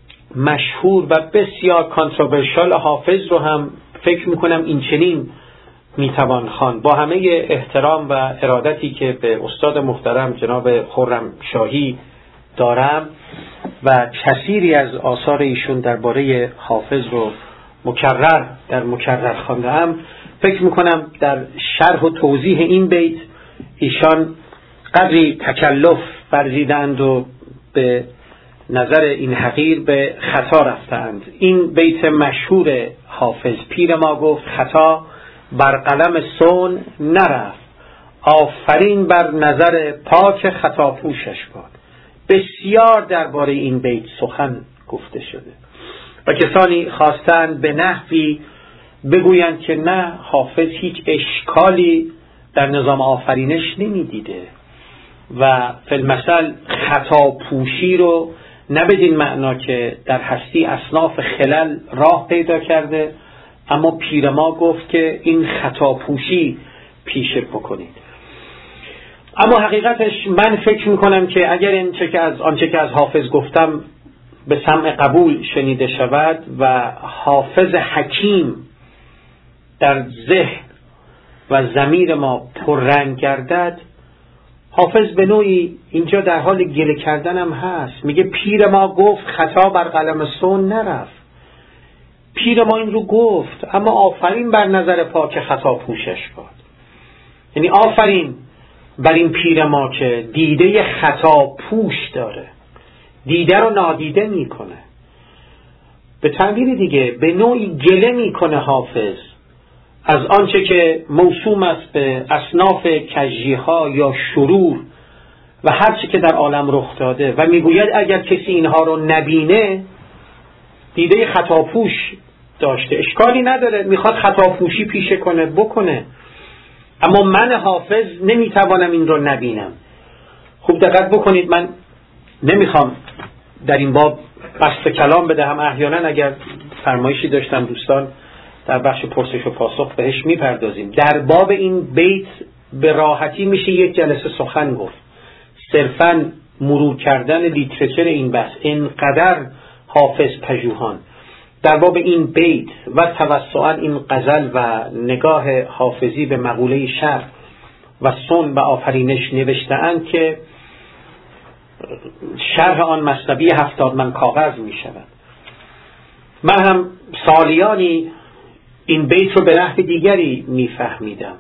مشهور و بسیار کانتروورشال حافظ رو هم فکر میکنم این چنین میتوان خواند. با همه احترام و ارادتی که به استاد محترم جناب خرم شاهی دارم و کثیری از آثار ایشون درباره حافظ رو مکرر در مکرر خواندم، فکر میکنم در شرح و توضیح این بیت ایشان قدری تکلف ورزیدند و به نظر این حقیر به خطا رفتند. این بیت مشهور حافظ: پیر ما گفت خطا بر قلم صون نرفت، آفرین بر نظر پاک خطا پوشش باد. بسیار درباره این بیت سخن گفته شده و کسانی خواستند به نحوی بگویند که نه، حافظ هیچ اشکالی در نظام آفرینش نمیدیده و فی المثل خطا پوشی رو نه بدین معنا که در هستی اصناف خلل راه پیدا کرده، اما پیر ما گفت که این خطا پوشی پیشه بکنید. اما حقیقتش من فکر میکنم که اگر این چه که از آنچه که از حافظ گفتم به سمع قبول شنیده شود و حافظ حکیم در ذهن و ضمیر ما پررنگ گردد، حافظ به نوعی اینجا در حال گله کردن هم هست. میگه پیر ما گفت خطا بر قلم صون نرفت. پیر ما این رو گفت، اما آفرین بر نظر پاک خطا پوشش باد. یعنی آفرین بر این پیر ما که دیده خطا پوش داره، دیده رو نادیده میکنه. به تعبیر دیگه به نوعی گله میکنه حافظ از آنچه که موسوم است به اصناف کژی‌ها یا شرور و هر چه که در عالم رخ داده و میگوید اگر کسی اینها رو نبینه دیده خطا پوش داشته، اشکالی نداره، میخواد خطا پوشی پیشه کنه بکنه، اما من حافظ نمیتوانم این رو نبینم. خوب دقت بکنید، من نمیخوام در این باب بسط کلام بدهم، احیانا اگر فرمایشی داشتن دوستان در بخش پرسش و پاسخ بهش میپردازیم. در باب این بیت به راحتی میشه یک جلسه سخن گفت، صرفاً مرور کردن لیترچر این بحث، اینقدر حافظ پژوهان در باب این بیت و توسعاً این غزل و نگاه حافظی به مقوله شرع و صنع و آفرینش نوشته‌اند که شرح آن مثنوی هفتاد من کاغذ می شود. من هم سالیانی این بیت رو به نحو دیگری می فهمیدم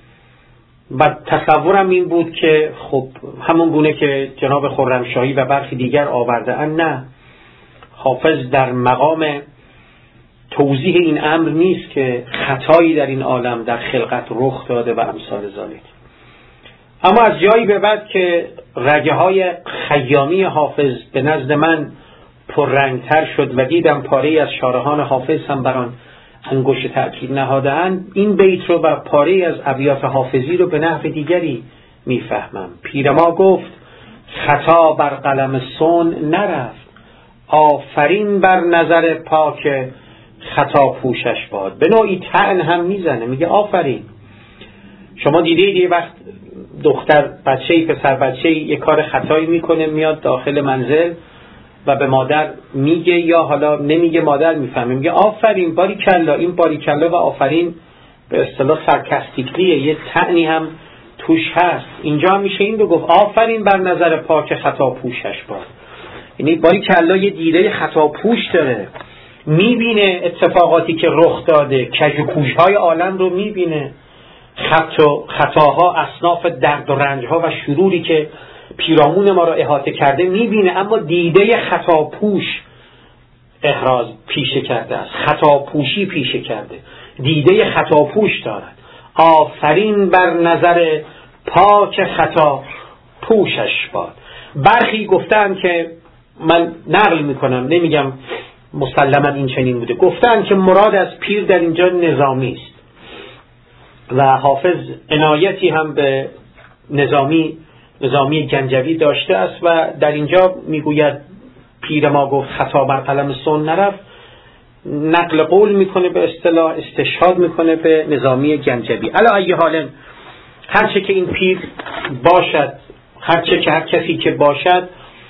و تصورم این بود که خب همون گونه که جناب خرمشاهی و برخی دیگر آورده ان، نه، حافظ در مقام توضیح این امر نیست که خطایی در این عالم در خلقت رخ داده و امثال ذالک. اما از جایی به بعد که رگه های خیامی حافظ به نزد من پررنگتر شد و دیدم پاره از شارحان حافظ هم بران انگشت تأکید نهاده‌اند، این بیت رو و پاره از ابیات حافظی رو به نحو دیگری میفهمم. پیر ما گفت خطا بر قلم صون نرفت، آفرین بر نظر پاک خطا پوشش باد. به نوعی طعن هم میزنه، میگه آفرین. شما دیدید یه وقت دختر بچه‌ای پسر بچه‌ای یه کار خطایی میکنه، میاد داخل منزل و به مادر میگه یا حالا نمیگه، مادر میفهمه، میگه آفرین، باریکلا. این باریکلا و آفرین به اصطلاح سارکاستیکلیه، یه طعنی هم توش هست. اینجا هم میشه این رو گفت آفرین بر نظر پاک خطا پوشش باد. یعنی باریکلا یه دیده خطا پوش داره، میبینه اتفاقاتی که رخ داده، کج و کوش‌های عالم رو میبینه، خط و خطاها، اصناف درد و رنجها و شروری که پیرامون ما را احاطه کرده میبینه، اما دیده خطا پوش احراز پیشه کرده است، خطا پوشی پیشه کرده، دیده خطا پوش دارد. آفرین بر نظر پاک خطا پوشش باد. برخی گفتن که من نقل میکنم، نمیگم مسلما این چنین بوده، گفتن که مراد از پیر در اینجا نظامی است و حافظ عنایتی هم به نظامی نظامی گنجوی داشته است و در اینجا میگوید پیر ما گفت خطا بر قلم صون نرفت، نقل قول میکنه، به اصطلاح استشهاد میکنه به نظامی گنجوی. علی ای حال هرچه که این پیر باشد، هرچه که هر کسی که باشد،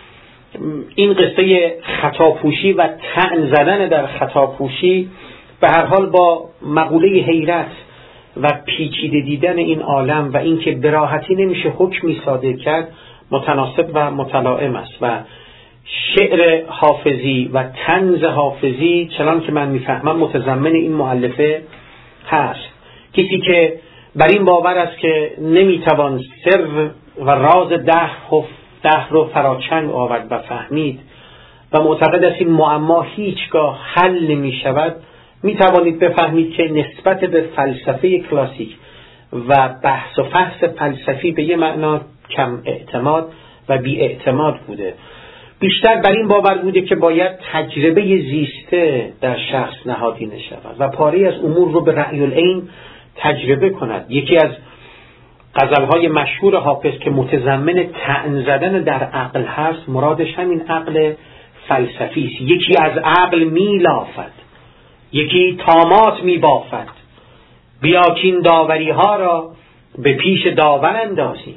این قصه خطاپوشی و طعن زدن در خطاپوشی به هر حال با مقوله حیرت و پیچیده دیدن این عالم و اینکه به راحتی نمیشه حکمی صادر کرد متناسب و متلائم است. و شعر حافظی و طنز حافظی چنان که من میفهمم متضمن این مؤلفه هست. کسی که بر این باور است که نمیتوان سر و راز دهر دهر رو فراچنگ آورد و فهمید و معتقد است این معما هیچگاه حل نمی شود، می توانید بفهمید که نسبت به فلسفه کلاسیک و بحث و فحص فلسفی به یه معنا کم اعتماد و بی اعتماد بوده. بیشتر بر این باور بوده که باید تجربه زیسته در شخص نهادینه شود و پاره از امور رو به رأی العین تجربه کند. یکی از غزلهای مشهور حافظ که متضمن طعن زدن در عقل هست، مرادش همین عقل فلسفی است. یکی از عقل می لافد، یکی طامات می بافد، بیا کین داوری ها را به پیش داور اندازیم.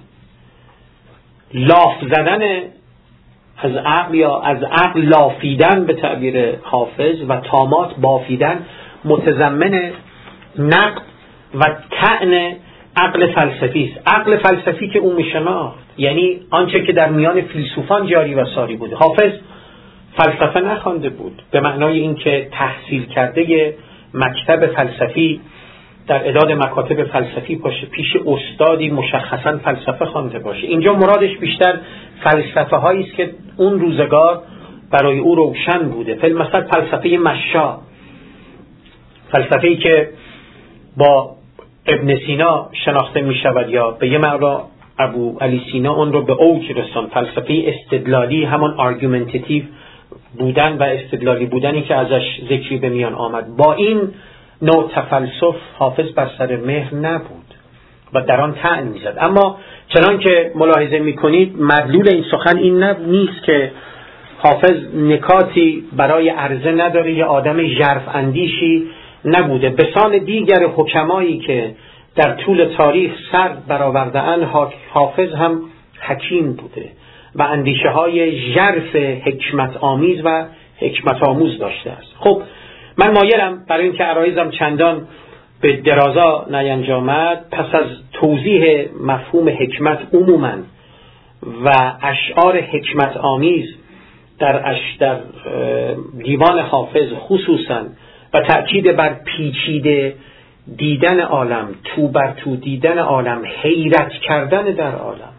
لاف زدن از عقل یا از عقل لافیدن به تعبیر حافظ و طامات بافیدن متضمن نقد و طعن عقل فلسفی است. عقل فلسفی که او میشناخت، یعنی آنچه که در میان فیلسوفان جاری و ساری بوده. حافظ فلسفه نخوانده بود به معنای اینکه تحصیل کرده مکتب فلسفی در اعداد مکاتب فلسفی باشه، پیش استادی مشخصا فلسفه خوانده باشه. اینجا مرادش بیشتر فلسفه هایی است که اون روزگار برای او روشن بوده. مثلا فلسفه مشا، فلسفه‌ای که با ابن سینا شناخته می شود یا به یه معنا ابو علی سینا اون رو به اوج رساند. فلسفه استدلالی، همان آرگومنتیتیو بودن و استدلالی بودنی که ازش ذکری به میان آمد. با این نوع تفلسف حافظ بر سر مهر نبود و در آن طعن می‌زد. اما چنان که ملاحظه می‌کنید مدلول این سخن این نیست که حافظ نکاتی برای عرضه نداره یا آدم ژرف اندیشی نبوده. بسان دیگر حکمایی که در طول تاریخ سر برآورده‌اند، حافظ هم حکیم بوده و اندیشه های ژرف حکمت آمیز و حکمت آموز داشته است. خب من مایلم برای اینکه عرایزم چندان به درازا نینجامد، پس از توضیح مفهوم حکمت عموما و اشعار حکمت آمیز در, اش در دیوان حافظ خصوصا و تأکید بر پیچیده دیدن عالم، تو بر تو دیدن عالم، حیرت کردن در عالم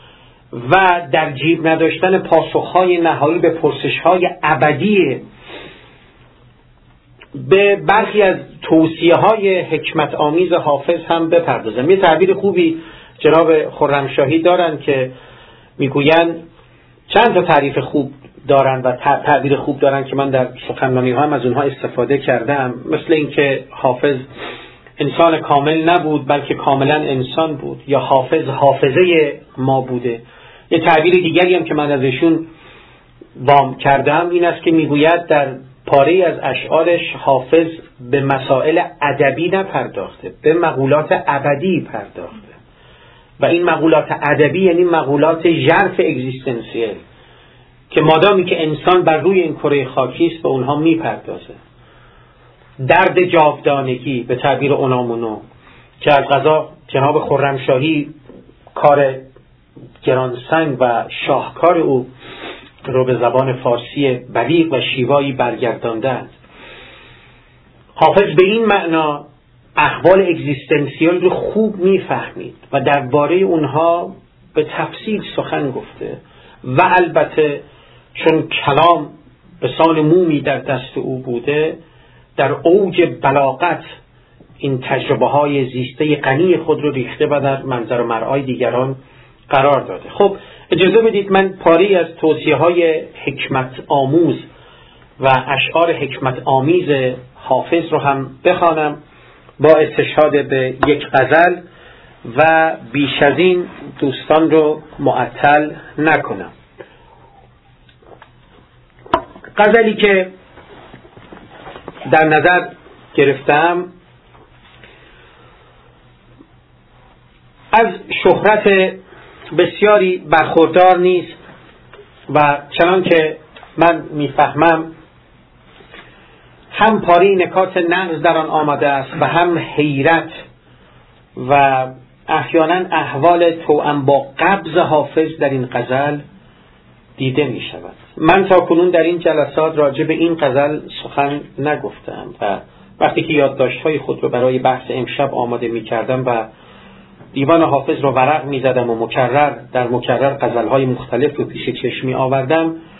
و در جیب نداشتن پاسخهای نهایی به پرسشهای ابدی، به برخی از توصیه‌های حکمت آمیز حافظ هم بپردازم. یه تعبیر خوبی جناب خرمشاهی دارن که میگوین، چند تا تعریف خوب دارن و تعبیر خوب دارن که من در سخنرانی ها هم از اونها استفاده کردم، مثل اینکه حافظ انسان کامل نبود بلکه کاملا انسان بود، یا حافظ حافظه ما بوده. یه تعبیر دیگری هم که من ازشون وام کردم این است که میگوید در پاره از اشعارش حافظ به مسائل ادبی نپرداخته، به مقولات ابدی پرداخته و این مقولات ادبی یعنی مقولات ژرف اگزیستنسیل که مادامی که انسان بر روی این کره خاکی است به اونها میپردازه. درد جاودانگی به تعبیر اونامونو که از قضا جناب خرمشاهی کار گرانسنگ و شاهکار او رو به زبان فارسی بلیغ و شیوایی برگرداندند. حافظ به این معنا احوال اگزیستنسیال رو خوب میفهمید و درباره اونها به تفصیل سخن گفته و البته چون کلام به سان مومی در دست او بوده، در اوج بلاغت این تجربه های زیسته غنی خود رو ریخته و در منظر و مرعای دیگران قرار داده. خب اجازه بدید من پاری از توصیه های حکمت آموز و اشعار حکمت آمیز حافظ رو هم بخوانم با استشهاد به یک غزل و بیش از این دوستان رو معطل نکنم. غزلی که در نظر گرفتم از شهرت بسیاری برخوردار نیست و چنان که من میفهمم هم پاری نکات نقض در آن آمده است و هم حیرت و احیانا احوال توأم با قبض حافظ در این غزل دیده می شود. من تا کنون در این جلسات راجع به این غزل سخن نگفتم و وقتی که یادداشت‌های خود رو برای بحث امشب آماده می کردم و دیوان حافظ رو ورق می زدم و مکرر در مکرر غزل‌های مختلف رو پیش چشمی آوردم،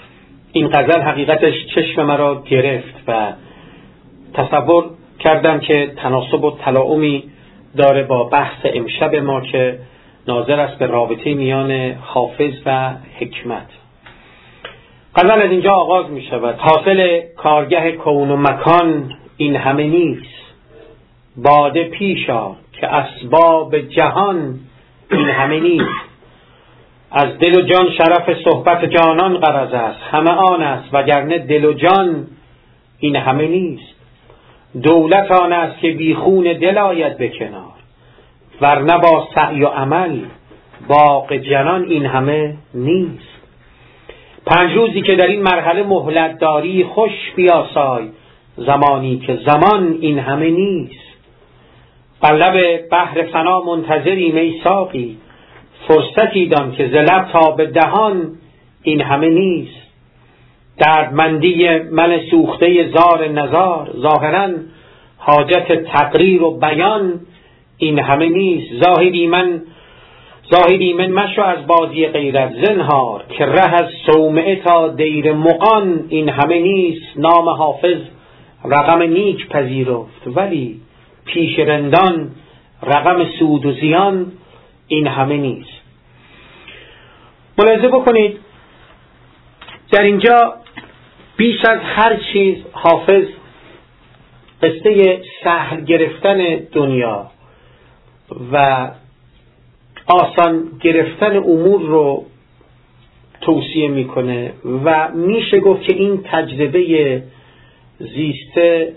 این غزل حقیقتش چشم مرا گرفت و تصور کردم که تناسب و تلاعمی داره با بحث امشب ما که ناظر است به رابطه میان حافظ و حکمت. غزل از اینجا آغاز می شود: حاصل کارگه کون و مکان این همه نیست، باده پیشا که اسباب جهان این همه نیست. از دل و جان شرف صحبت جانان غرض است، همه آن است وگرنه دل و جان این همه نیست. دولت آن است که بی خون دل آید به کنار، ورنه با سعی و عمل باغ جنان این همه نیست. پنج روزی که در این مرحله مهلت داری، خوش بیاسای زمانی که زمان این همه نیست. بر لب بحر فنا منتظریم ای ساقی، فرصتی دان که ز لب تا به دهان این همه نیست. دردمندی من سوخته زار نزار، ظاهراً حاجت تقریر و بیان این همه نیست. زاهدی من زاهدی من مشو از بازی غیرت زنهار، که ره از صومعه تا دیر مغان این همه نیست. نام حافظ رقم نیک پذیرفت، ولی پیش رندان رقم سود و زیان این همه نیست. ملاحظه بکنید در اینجا بیش از هر چیز حافظ قصه سهل گرفتن دنیا و آسان گرفتن امور رو توصیه میکنه و میشه گفت که این تجربه زیسته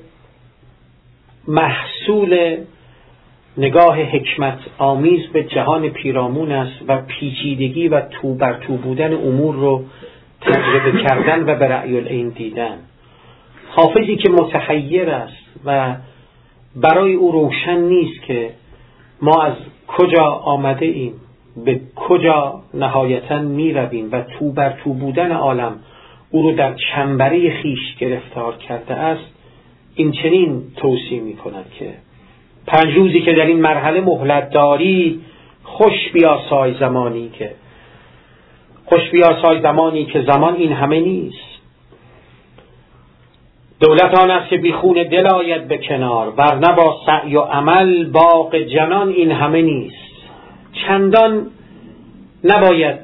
محصول نگاه حکمت آمیز به جهان پیرامون است و پیچیدگی و تو بر تو بودن امور رو تجربه کردن و به رأی العین دیدن. حافظی که متحیر است و برای او روشن نیست که ما از کجا آمده ایم، به کجا نهایتاً می رویم و تو بر تو بودن عالم او رو در چنبره خیش گرفتار کرده است، این چنین توصیه می کند که پنج روزی که در این مرحله مهلت داری، خوش بیاسای زمانی که خوش بیاسای زمانی که زمان این همه نیست. دولت آن است که بی خون دل آید به کنار، ورنه با سعی و عمل باغ جنان این همه نیست. چندان نباید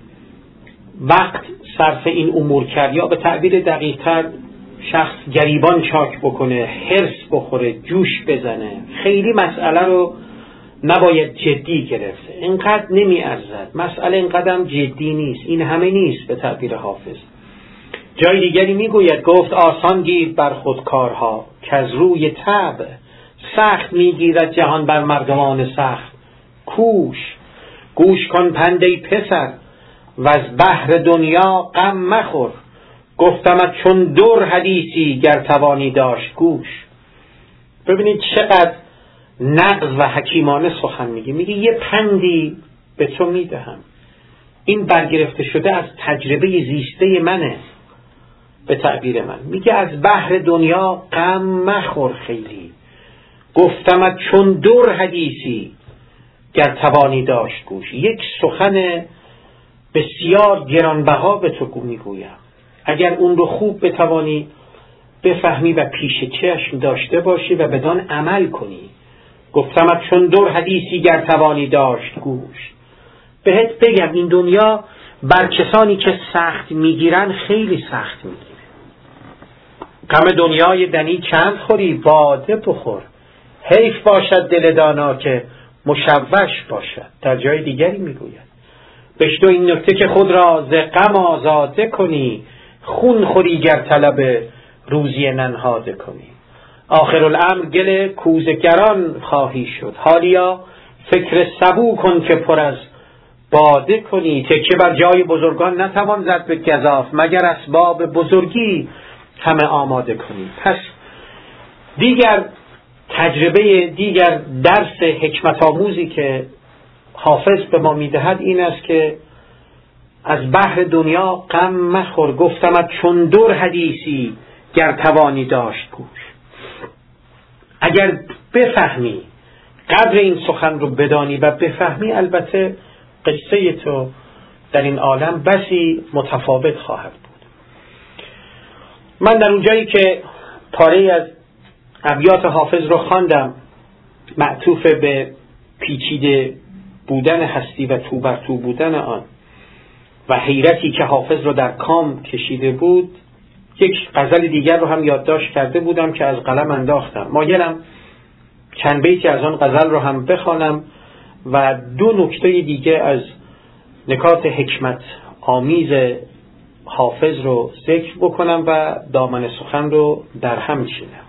وقت صرف این امور کرد، یا به تعبیر دقیق‌تر شخص گریبان چاک بکنه، هرس بخوره، جوش بزنه. خیلی مسئله رو نباید جدی گرفته. اینقدر نمی ارزد، مسئله اینقدر جدی نیست، این همه نیست به تعبیر حافظ. جای دیگری میگوید گفت آسان گیر بر خود کارها، که از روی طبع سخت میگیرد جهان بر مردمان سخت. کوش گوش کن پندی پسر، و از بحر دنیا غم مخور. گفتمت چون در حدیثی گر توانی داشت گوش. ببینید چقدر نغز و حکیمانه سخن میگه. میگه یه پندی به تو میدهم، این برگرفته شده از تجربه زیسته منه. به تعبیر من میگه از بحر دنیا غم مخور خیلی. گفتمت چون در حدیثی گر توانی داشت گوش. یک سخن بسیار گرانبها به تو میگویم، اگر اون رو خوب بتوانی بفهمی و پیش چشم داشته باشی و بدان عمل کنی. گفتمت چون در حدیثی گر توانی داشت گوش. بهت بگم این دنیا بر کسانی که سخت میگیرن خیلی سخت میگیره. غم دنیای دنی چند خوری، باده بخور. حیف باشد دل دانا که مشوش باشد. در جای دیگری میگوید بشنو این نکته که خود را ز غم آزاده کنی، خون خوری گر طلب روزی ننهاده کنی. آخر الامر گل کوزگران خواهی شد، حالیا فکر سبو کن که پر از باده کنی. تکیه بر جای بزرگان نتوان زد به گزاف، مگر اسباب بزرگی همه آماده کنی. پس دیگر تجربه، دیگر درس حکمت آموزی که حافظ به ما میدهد این است که از بحر دنیا غم مخور. گفتمت چون در حدیثی گر توانی داشت گوش. اگر بفهمی، قدر این سخن رو بدانی و بفهمی، البته قصه تو در این عالم بسی متفاوت خواهد بود. من در اون جایی که پاره از ابیات حافظ رو خواندم معطوف به پیچیده بودن هستی و تو بر تو بودن آن و حیرتی که حافظ رو در کام کشیده بود، یک غزل دیگر رو هم یادداشت کرده بودم که از قلم انداختم. مایلم چند بیتی از آن غزل رو هم بخوانم و دو نکته دیگه از نکات حکمت آمیز حافظ رو ذکر بکنم و دامن سخن رو در هم چینم.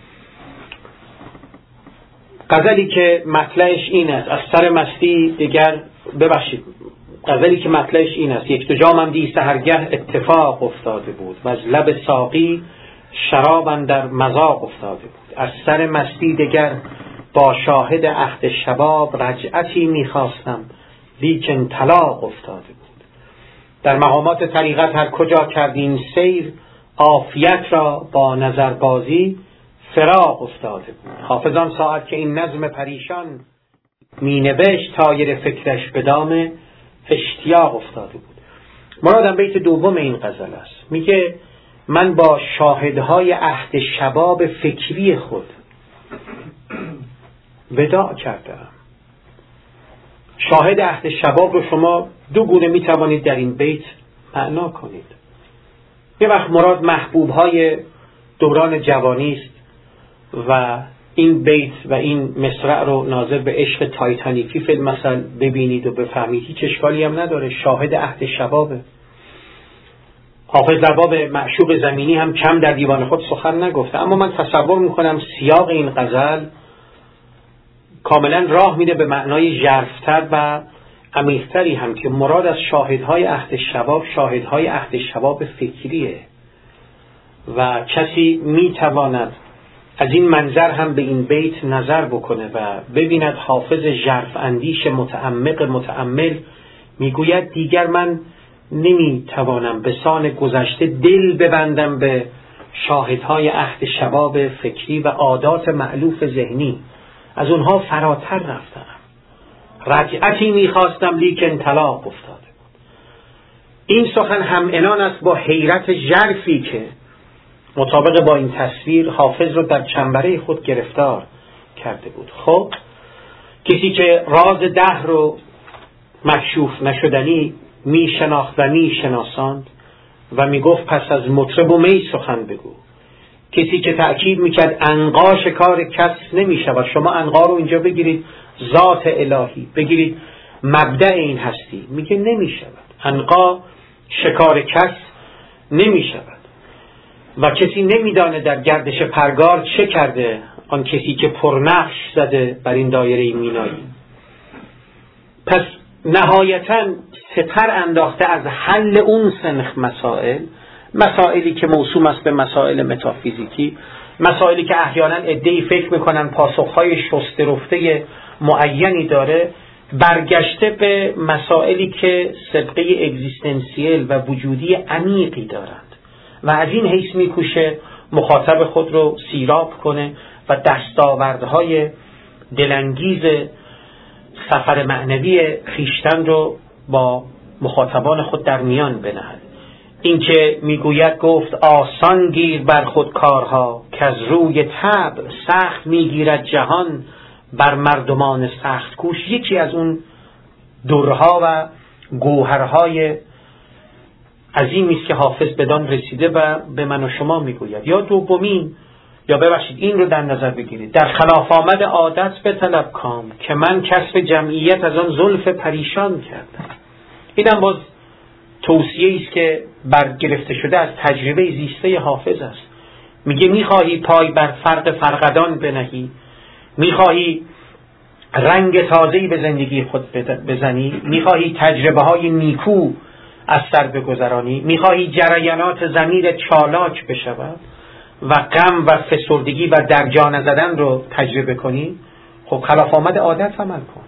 غزلی که مطلعش این است: از سر مستی دیگر ببخشید غزلی که مطلعش این است: یک دو جامم دی سحرگه اتفاق افتاده بود و از لب ساقی شراب اندر مذاق افتاده بود. از سر مستی دیگر با شاهد عهد شباب رجعتی میخواستم لیکن طلاق افتاده بود. در مقامات طریقت هر کجا کردیم سیر عافیت را با نظربازی فراق افتاده بود. حافظ آن ساعت که این نظم پریشان می نوشت طایر فکرش به دام اشتیاق افتاده بود. مرادم بیت دوم این غزل است. میگه من با شاهدهای عهد شباب فکری خود وداع کردم. شاهد عهد شباب رو شما دو گونه می توانید در این بیت معنا کنید. یه وقت مراد محبوبهای دوران جوانی است و این بیت و این مصرع رو ناظر به عشق تایتانیکی فی المثل ببینید و بفهمید، هیچ اشکالی هم نداره. شاهد عهد شبابه. حافظ در باب معشوق زمینی هم کم در دیوان خود سخن نگفته، اما من تصور میکنم سیاق این غزل کاملا راه میده به معنای ژرف‌تر و عمیق‌تری هم که مراد از شاهدهای عهد شباب شاهدهای عهد شباب فکریه و کسی میتواند از این منظر هم به این بیت نظر بکنه و ببیند حافظ ژرف اندیش متعمق متأمل میگوید دیگر من نمیتوانم به سان گذشته دل ببندم به شاهدهای عهد شباب فکری و عادات مألوف ذهنی، از اونها فراتر رفتم. رجعتی میخواستم لیکن طلاق افتاده بود. این سخن هم عنان است با حیرت ژرفی که مطابق با این تصویر حافظ رو در چنبره خود گرفتار کرده بود. خب کسی که راز دهر رو مکشوف نشدنی می شناخت و می شناساند و می گفت پس از مطرب و می سخن بگو، کسی که تأکید می کرد عنقا شکار کس نمی شود. شما عنقا رو اینجا بگیرید ذات الهی، بگیرید مبدأ این هستی، میگه نمی شود. عنقا شکار کس نمی شود و کسی نمیدانه در گردش پرگار چه کرده آن کسی که پرنقش زده بر این دایره مینایی. پس نهایتاً سپر انداخته از حل اون سنخ مسائل، مسائلی که موسوم است به مسائل متافیزیکی، مسائلی که احیانا عده‌ای فکر میکنن پاسخهای شسته رفته معینی داره، برگشته به مسائلی که سابقه اگزیستنسیل و وجودی عمیقی دارند و از این حیث میکوشه مخاطب خود رو سیراب کنه و دستاوردهای دلانگیز سفر معنوی خیشتن رو با مخاطبان خود در میان بنهد. این که میگوید گفت آسان گیر بر خود کارها که از روی طبع سخت میگیرد جهان بر مردمان سخت کوش، یکی از اون درها و گوهرهای عظیمی است که حافظ بدان رسیده و به من و شما میگوید. یا دومین، یا ببخشید این رو در نظر بگیرید: در خلاف آمد عادت به طلب کام که من کسب جمعیت از آن زلف پریشان کردم. اینم باز توصیه است که برگرفته شده از تجربه زیسته حافظ است. میگه میخواهی پای بر فرق فرقدان بنهی، میخواهی رنگ تازه‌ای به زندگی خود بزنی، میخواهی تجربه های نیکو از سر بگذرانی، میخواهی جریانات ضمیر چالاک بشود و غم و فسردگی و درجا نزدن رو تجربه کنی، خب خلاف آمد عادت عمل کن.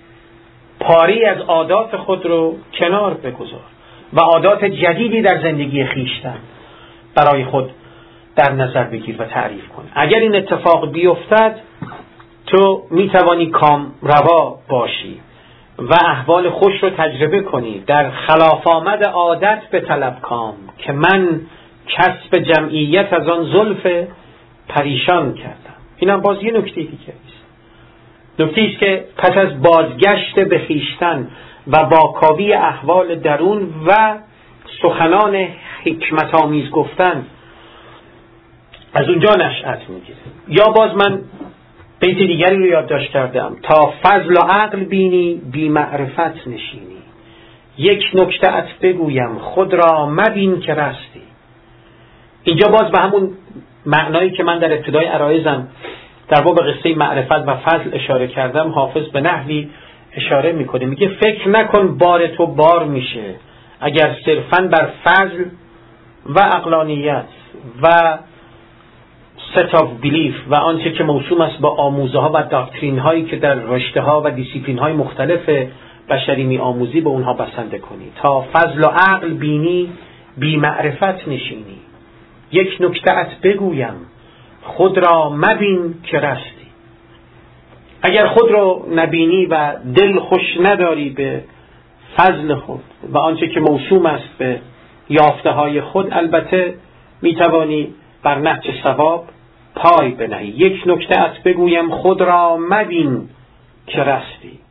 پاری از عادات خود رو کنار بگذار و عادات جدیدی در زندگی خیشتن برای خود در نظر بگیر و تعریف کن. اگر این اتفاق بیفتد تو میتوانی کام روا باشی و احوال خوش رو تجربه کنی. در خلاف آمد عادت به طلب کام که من کسب جمعیت از آن زلف پریشان کردم. این هم باز یه نکته دیگه است. نکته است که پس از بازگشت به خویشتن و واکاوی احوال درون و سخنان حکمت آمیز گفتن از اونجا نشأت میگیره. یا باز من بیت دیگری رو یادداشت کردم: تا فضل و عقل بینی بی معرفت نشینی، یک نکته ات بگویم خود را مبین که رستی. اینجا باز به همون معنایی که من در ابتدای عرایزم در باب قصه معرفت و فضل اشاره کردم حافظ به نحوی اشاره میکنه، میگه فکر نکن بار تو بار میشه اگر صرفاً بر فضل و عقلانیت و set of belief و آنچه که موسوم است با آموزه ها و داکترین هایی که در رشته ها و دیسیپلین های مختلف بشری می آموزی به اونها بسنده کنی. تا فضل و عقل بینی بی معرفت نشینی، یک نکته ات بگویم خود را مبین که رستی. اگر خود رو نبینی و دل خوش نداری به فضل خود و آنچه که موسوم است به یافته های خود، البته می توانی بر نهج ثواب پای بنهی. یک نکته ات بگویم خود را مبین که رستی.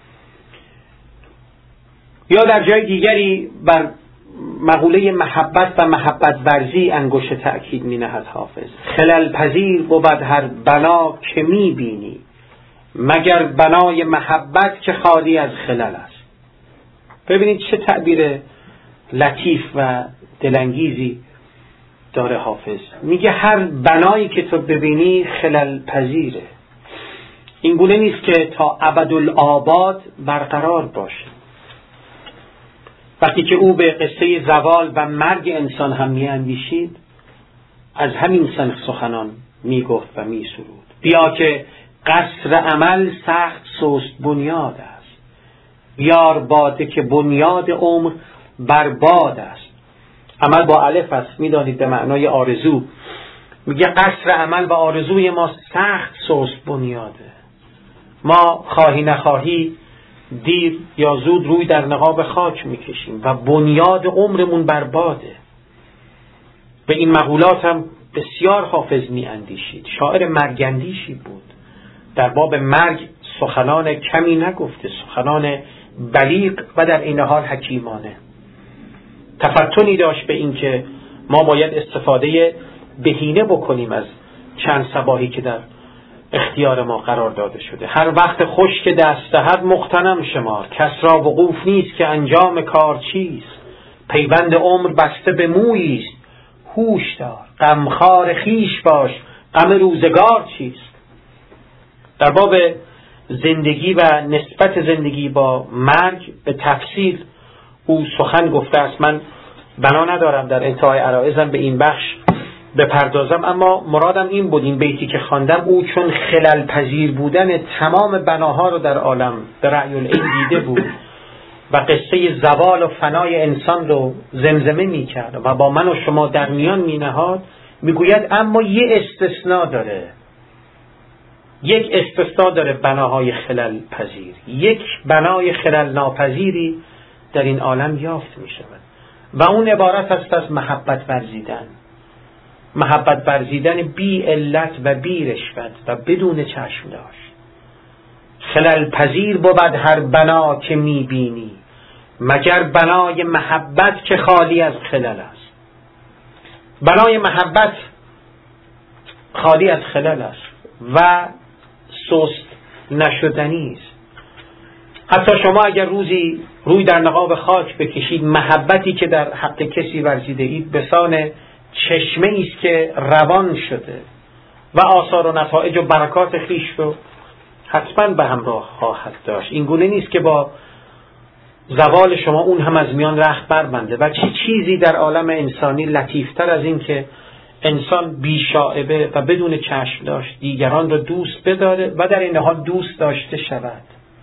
یا در جای دیگری بر مقوله محبت و محبت ورزی انگشت تأکید می نهد حافظ: خلل پذیر بود هر بنا که می بینی، مگر بنای محبت که خالی از خلل است. ببینید چه تعبیر لطیف و دلانگیزی داره حافظ. میگه هر بنایی که تو ببینی خلل پذیره. این گونه نیست که تا ابدالآباد برقرار باشه. وقتی که او به قصه زوال و مرگ انسان هم می اندیشید، از همین سنخ سخنان می گفت و می سرود: بیا که قصر عمل سخت سست بنیاد است، بیار باده که بنیاد عمر برباد است. عمل با الف است، می دانید به معنای آرزو. میگه قصر عمل و آرزوی ما سخت سست بنیاده. ما خواهی نخواهی دیر یا زود روی در نقاب خاک میکشیم و بنیاد عمرمون برباده. به این مقولات هم بسیار حافظ میاندیشید. شاعر مرگندیشی بود. در باب مرگ سخنان کمی نگفته، سخنان بلیغ و در این حال حکیمانه. تفتنی داشت به این که ما باید استفاده بهینه بکنیم از چند صباحی که در اختیار ما قرار داده شده. هر وقت خوش که دست دهد مغتنم شمار، کس را وقوف نیست که انجام کار چیست. پیوند عمر بسته به مویی است، هوش دار غمخوار خویش باش، غم روزگار چیست. در باب زندگی و نسبت زندگی با مرگ به تفصیل او سخن گفته است. من بنا ندارم در انتهای عرایزم به این بخش بپردازم، اما مرادم این بود این بیتی که خواندم او چون خلل پذیر بودن تمام بناها رو در عالم به رأی العین دیده بود و قصه زوال و فنای انسان رو زمزمه می کرد و با من و شما در میان می نهاد، می گوید اما یه استثناء داره، یک استثناء داره بناهای خلل پذیر. یک بنای خلل ناپذیری در این عالم یافت می شود و اون عبارت است از محبت ورزیدن. محبت ورزیدن بی علت و بی رشوت و بدون چشم داشت. خلل پذیر بود هر بنا که می بینی، مگر بنای محبت که خالی از خلل است. بنای محبت خالی از خلل است و سست نشدنی است. حتی شما اگر روزی روی در نقاب خاک بکشید، محبتی که در حق کسی ورزیده اید بسان چشمه ایست که روان شده و آثار و نتایج و برکات خویش رو حتما به همراه خواهد داشت. این گونه نیست که با زوال شما اون هم از میان رخت بربنده. و چه چیزی در عالم انسانی لطیفتر از این که انسان بی شائبه و بدون چشم داشت دیگران رو دوست بداره و در این حال دوست داشته شود.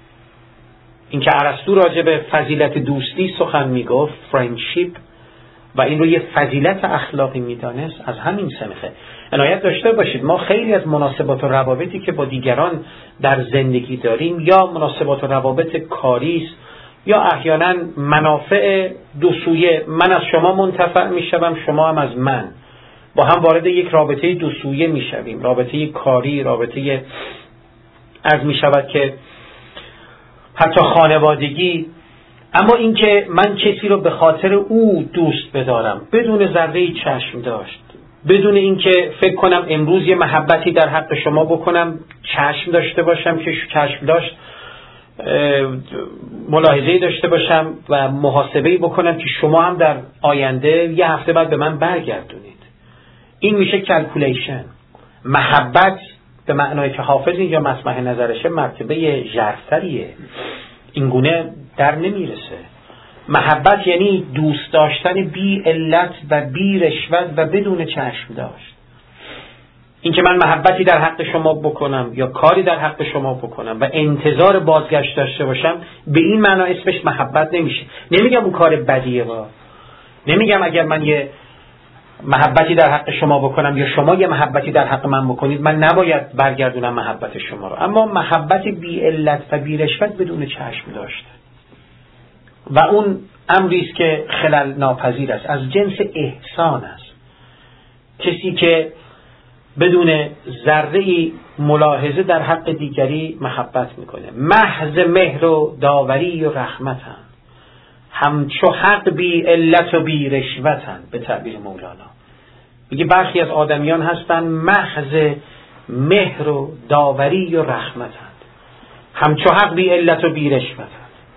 این که ارسطو راجع به فضیلت دوستی سخن میگفت، فرندشیپ، و این رو یه فضیلت اخلاقی میدانست، از همین سنخه. عنایت داشته باشید ما خیلی از مناسبات و روابطی که با دیگران در زندگی داریم یا مناسبات و روابط کاری است یا احیانا منافع دو سویه، من از شما منتفع میشوم، شما هم از من، با هم وارد یک رابطه دو سویه میشویم، رابطه کاری، رابطه از میشود که حتی خانوادگی. اما اینکه من کسی رو به خاطر او دوست بدارم بدون ذره چشم داشت، بدون اینکه فکر کنم امروز یه محبتی در حق شما بکنم، چشم داشته باشم که چشم داشت، ملاحظه‌ای داشته باشم و محاسبه‌ای بکنم که شما هم در آینده یه هفته بعد به من برگردونید. این میشه کلکولیشن. محبت به معنای که حافظ اینجا مسمح نظرشه مرتبه ژرفتریه، اینگونه در نمیرسه. محبت یعنی دوست داشتن بی علت و بی رشوت و بدون چشم داشت. این که من محبتی در حق شما بکنم یا کاری در حق شما بکنم و انتظار بازگشت داشته باشم، به این معنا اسمش محبت نمیشه. نمیگم اون کار بدیه، با نمیگم اگر من یه محبتی در حق شما بکنم یا شما یه محبتی در حق من بکنید من نباید برگردونم محبت شما رو. اما محبت بی علت و بی رشوت بدون چشم داشت و اون امری است که خلل ناپذیر است، از جنس احسان است. کسی که بدون ذره‌ای ملاحظه در حق دیگری محبت میکنه، محض مهر و داوری و رحمتن، همچو حق بی علت و بی رشوتن. به تعبیر مولانا میگه برخی از آدمیان هستن محض مهر و داوری و رحمتن، همچو حق بی علت و بی رشوتن.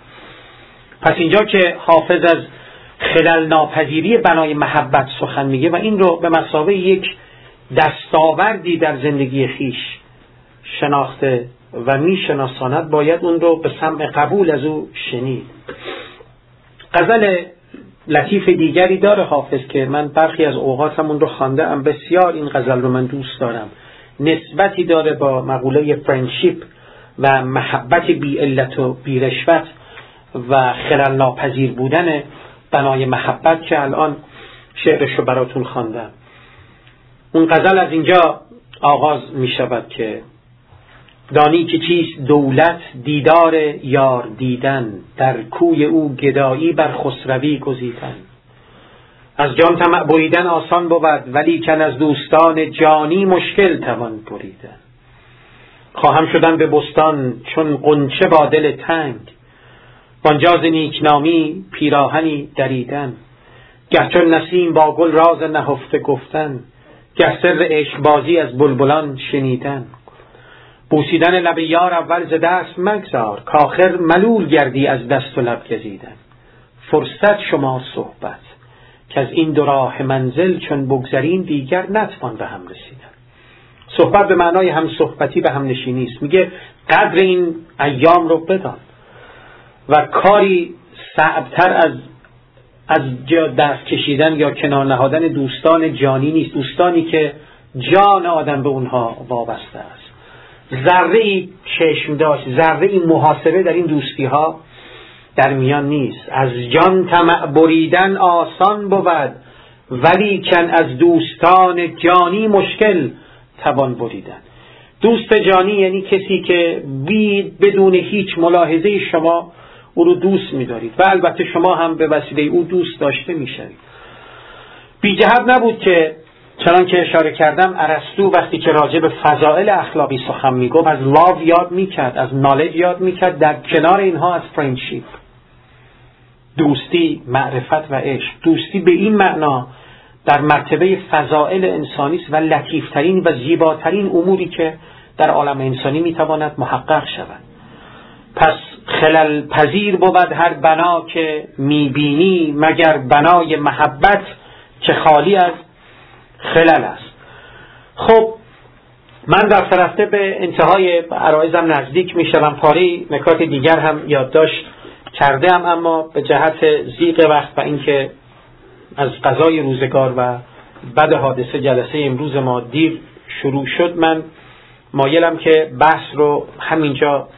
پس اینجا که حافظ از خلل ناپذیری بنای محبت سخن میگه و این رو به مثابه یک دستاوردی در زندگی خیش شناخته و میشناساند، باید اون رو به سمع قبول از او شنید. غزل لطیف دیگری داره حافظ که من برخی از اوقاتم اون رو خوانده ام، بسیار این غزل رو من دوست دارم. نسبتی داره با مقوله فرندشیپ و محبت بی علت و بی رشوت و خلل ناپذیر بودن بنای محبت که الان شعرش رو براتون خواندم. اون غزل از اینجا آغاز می شود که دانی که چیست دولت دیدار یار دیدن، در کوی او گدایی بر خسروی گزیدن. از جان طمع بریدن آسان بود، ولی کن از دوستان جانی مشکل توان بریدن. خواهم شدن به بستان چون غنچه با دل تنگ، وانجا ز نیکنامی پیراهنی دریدن. گه چون نسیم با گل راز نهفته گفتن، گه سر عشق بازی از بلبلان شنیدن. بوسیدن لب یار اول ز دست مگذار، کآخر ملول گردی از دست و لب گزیدن. فرصت شما صحبت که از این دو راه منزل، چون بگذرین دیگر نتوان به هم رسیدن. صحبت به معنای هم صحبتی و هم نشینی است. میگه قدر این ایام رو بدان و کاری صعبتر از از جا دست کشیدن یا کنار نهادن دوستان جانی نیست، دوستانی که جان آدم به اونها وابسته است. ذره ای چشم داشت، ذره ای محاسبه در این دوستی ها در میان نیست. از جان طمع بریدن آسان بود، ولی کن از دوستان جانی مشکل توان بریدن. دوست جانی یعنی کسی که بی بدون هیچ ملاحظه شما او رو دوست می‌دارید و البته شما هم به وسیله او دوست داشته می‌شوید. بی جهت نبود که چنان که اشاره کردم ارسطو وقتی که راجع به فضائل اخلاقی سخن میگفت از لاو یاد میکرد، از نالج یاد میکرد، در کنار اینها از فرندشیپ، دوستی، معرفت و عشق. دوستی به این معنا در مرتبه فضائل انسانی است و لطیفترین و زیباترین اموری که در عالم انسانی میتواند محقق شود. پس خلل پذیر بود هر بنا که میبینی، مگر بنای محبت که خالی از خلل است. خب من در رفته به انتهای عرایزم نزدیک میشم. پاره نکات دیگر هم یادداشت کردم، اما به جهت ضیق وقت و اینکه از قضای روزگار و بعد حادثه جلسه امروز ما دیر شروع شد، من مایلم که بحث رو همینجا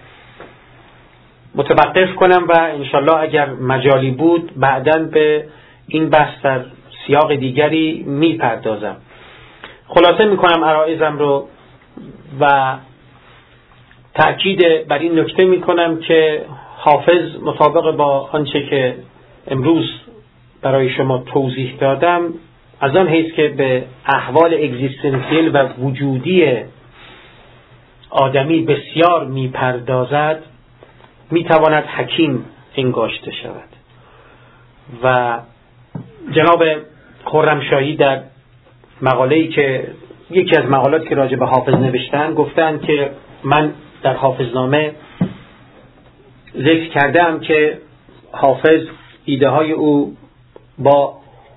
متوقف کنم و انشالله اگر مجالی بود بعداً به این بحث در سیاق دیگری میپردازم. خلاصه میکنم عرایزم رو و تأکید بر این نکته میکنم که حافظ مطابق با آنچه که امروز برای شما توضیح دادم از آن حیث که به احوال اگزیستنسیل و وجودی آدمی بسیار میپردازد میتواند حکیم انگاشته شود. و جناب خرمشاهی در مقاله‌ای که یکی از مقالات که راجع به حافظ نوشتن گفتن که من در حافظنامه ذکر کردم که حافظ ایده های او با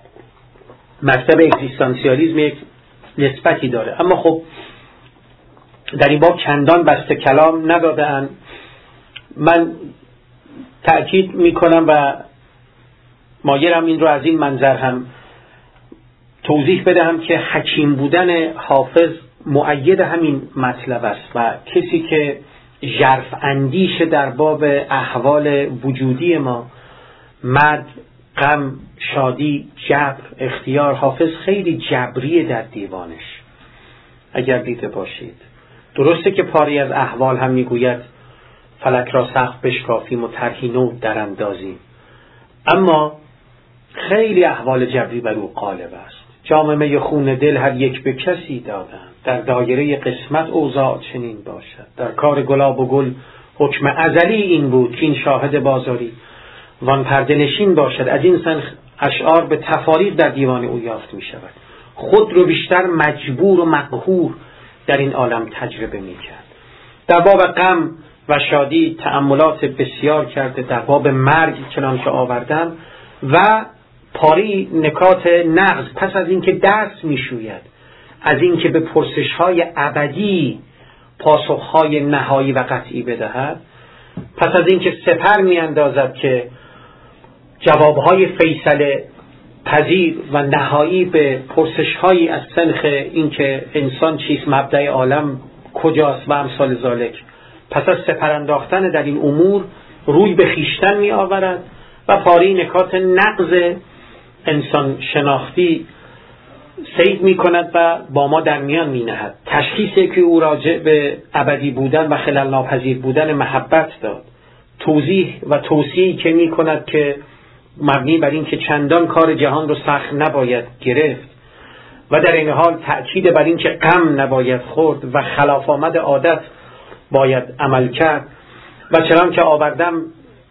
مکتب اگزیستانسیالیسم یک نسبتی داره، اما خب در این باب چندان بسته کلام ندادن. من تأکید میکنم و مایلم این رو از این منظر هم توضیح بدهم که حکیم بودن حافظ مؤید همین مطلب است و کسی که ژرف اندیش در باب احوال وجودی ما، مرگ، غم، شادی، جبر، اختیار، حافظ خیلی جبریه در دیوانش. اگر دیده باشید درسته که پاری از احوال هم میگوید فلک را سقف بشکافیم و طرحی نو در اندازیم، اما خیلی احوال جبری بر او غالب است. جام می خون دل هر یک به کسی دادند، در دایره قسمت اوضاع چنین باشد، در کار گلاب و گل حکم ازلی این بود که این شاهد بازاری وان پرده نشین باشد. از این سن اشعار به تفاریق در دیوان او یافت می شود. خود رو بیشتر مجبور و مقهور در این عالم تجربه می کرد. در باب غم و شادی تأملات بسیار کرده، در باب مرگ چنانچه آوردم و پاری نکات نغز پس از اینکه دست می شوید از اینکه به پرسش های ابدی پاسخ های نهایی و قطعی بدهد، پس از اینکه سپر می اندازد که جواب های فیصله پذیر و نهایی به پرسش هایی از سنخ اینکه انسان چیست، مبدأ عالم کجاست و امثال ذالک، پس از سپر انداختن در این امور روی به خیشتن می آورد و پاری نکات نغز انسان شناختی سید می کند و با ما در میان می نهد. تشخیصی که او راجع به ابدی بودن و خلل ناپذیر بودن محبت داد، توضیح و توصیه‌ای که می کند که مبنی بر این که چندان کار جهان رو سخت نباید گرفت و در این حال تأکید بر این که غم نباید خورد و خلاف آمد عادت باید عمل کرد. و چنان که آوردم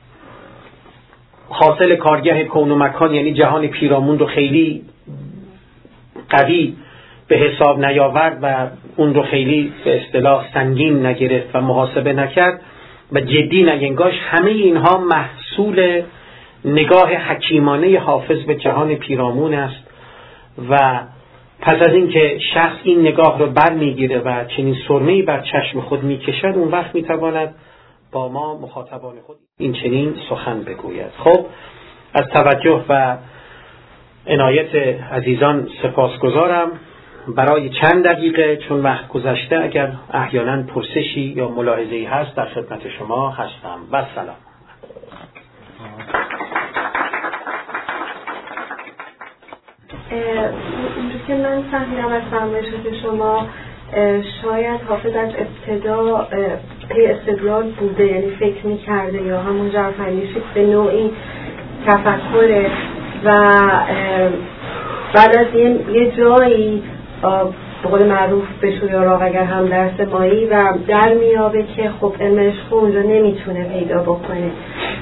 حاصل کارگه کون و مکان یعنی جهان پیرامون رو خیلی قوی به حساب نیاورد و اون رو خیلی به اصطلاح سنگین نگرفت و محاسبه نکرد و جدی نگنگاش. همه اینها محصول نگاه حکیمانه حافظ به جهان پیرامون است و پس از اینکه شخص این نگاه رو بر میگیره و چنین سرمه‌ای بر چشم خود میکشد، اون وقت میتواند با ما مخاطبان خود این چنین سخن بگوید. خب از توجه و عنایت عزیزان سپاسگزارم. برای چند دقیقه چون وقت گذشته اگر احیانا پرسشی یا ملاحظه‌ای هست در خدمت شما هستم. و سلام. اینجور که من فهمیدم از فرمایشات شما شاید حافظ از ابتدا پی استدلال بوده، یعنی فکر می‌کرده یا همون ژرف‌اندیشی به نوعی تفکره و بعد از یه جایی به قول معروف به شوی راغ اگر هم درس مایی و در میابه که خب علم عشق اونجا نمیتونه پیدا بکنه.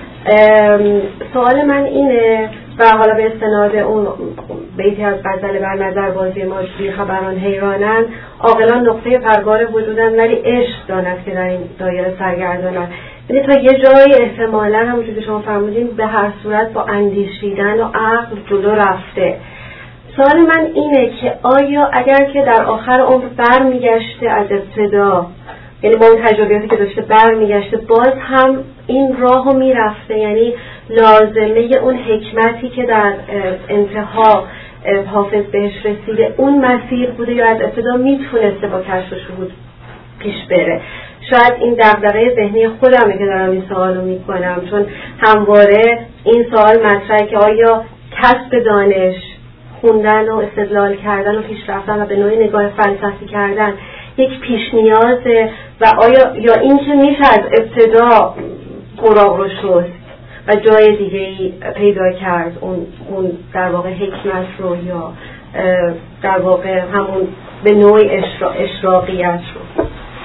سوال من اینه و حالا به استناد اون بیتی از غزل بر نظر بازی ما بی خبران حیرانن، عاقلان نقطه پرگار وجودن ولی عشق داند که در این دایره سرگردانن. یعنی تا یه جایی احتمالاً همونجور که شما فرمودین به هر صورت با اندیشیدن و عقل جلو رفته. سوال من اینه که آیا اگر که در آخر عمر بر میگشته از ابتدا، یعنی با اون تجربیاتی که داشته بر میگشته، باز هم این راهو میرفته، یعنی لازمه اون حکمتی که در انتها حافظ بهش رسیده اون مسیر بوده یا از ابتدا میتونسته با کشف و شهود پیش بره؟ شاید این دغدغه ذهنی خودمه که دارم این سوالو میکنم، چون همواره این سوال مطرحه که آیا کسب دانش، خوندن و استدلال کردن و پیشرفتن و به نوعی نگاه فلسفی کردن یک پیش نیازه و آیا یا این که میشه از ابتدا اوراق رو شست و جای دیگه ای پیدا کرد اون, اون در واقع حکمت رو یا در واقع همون به نوعی اشرا، اشراقیت رو.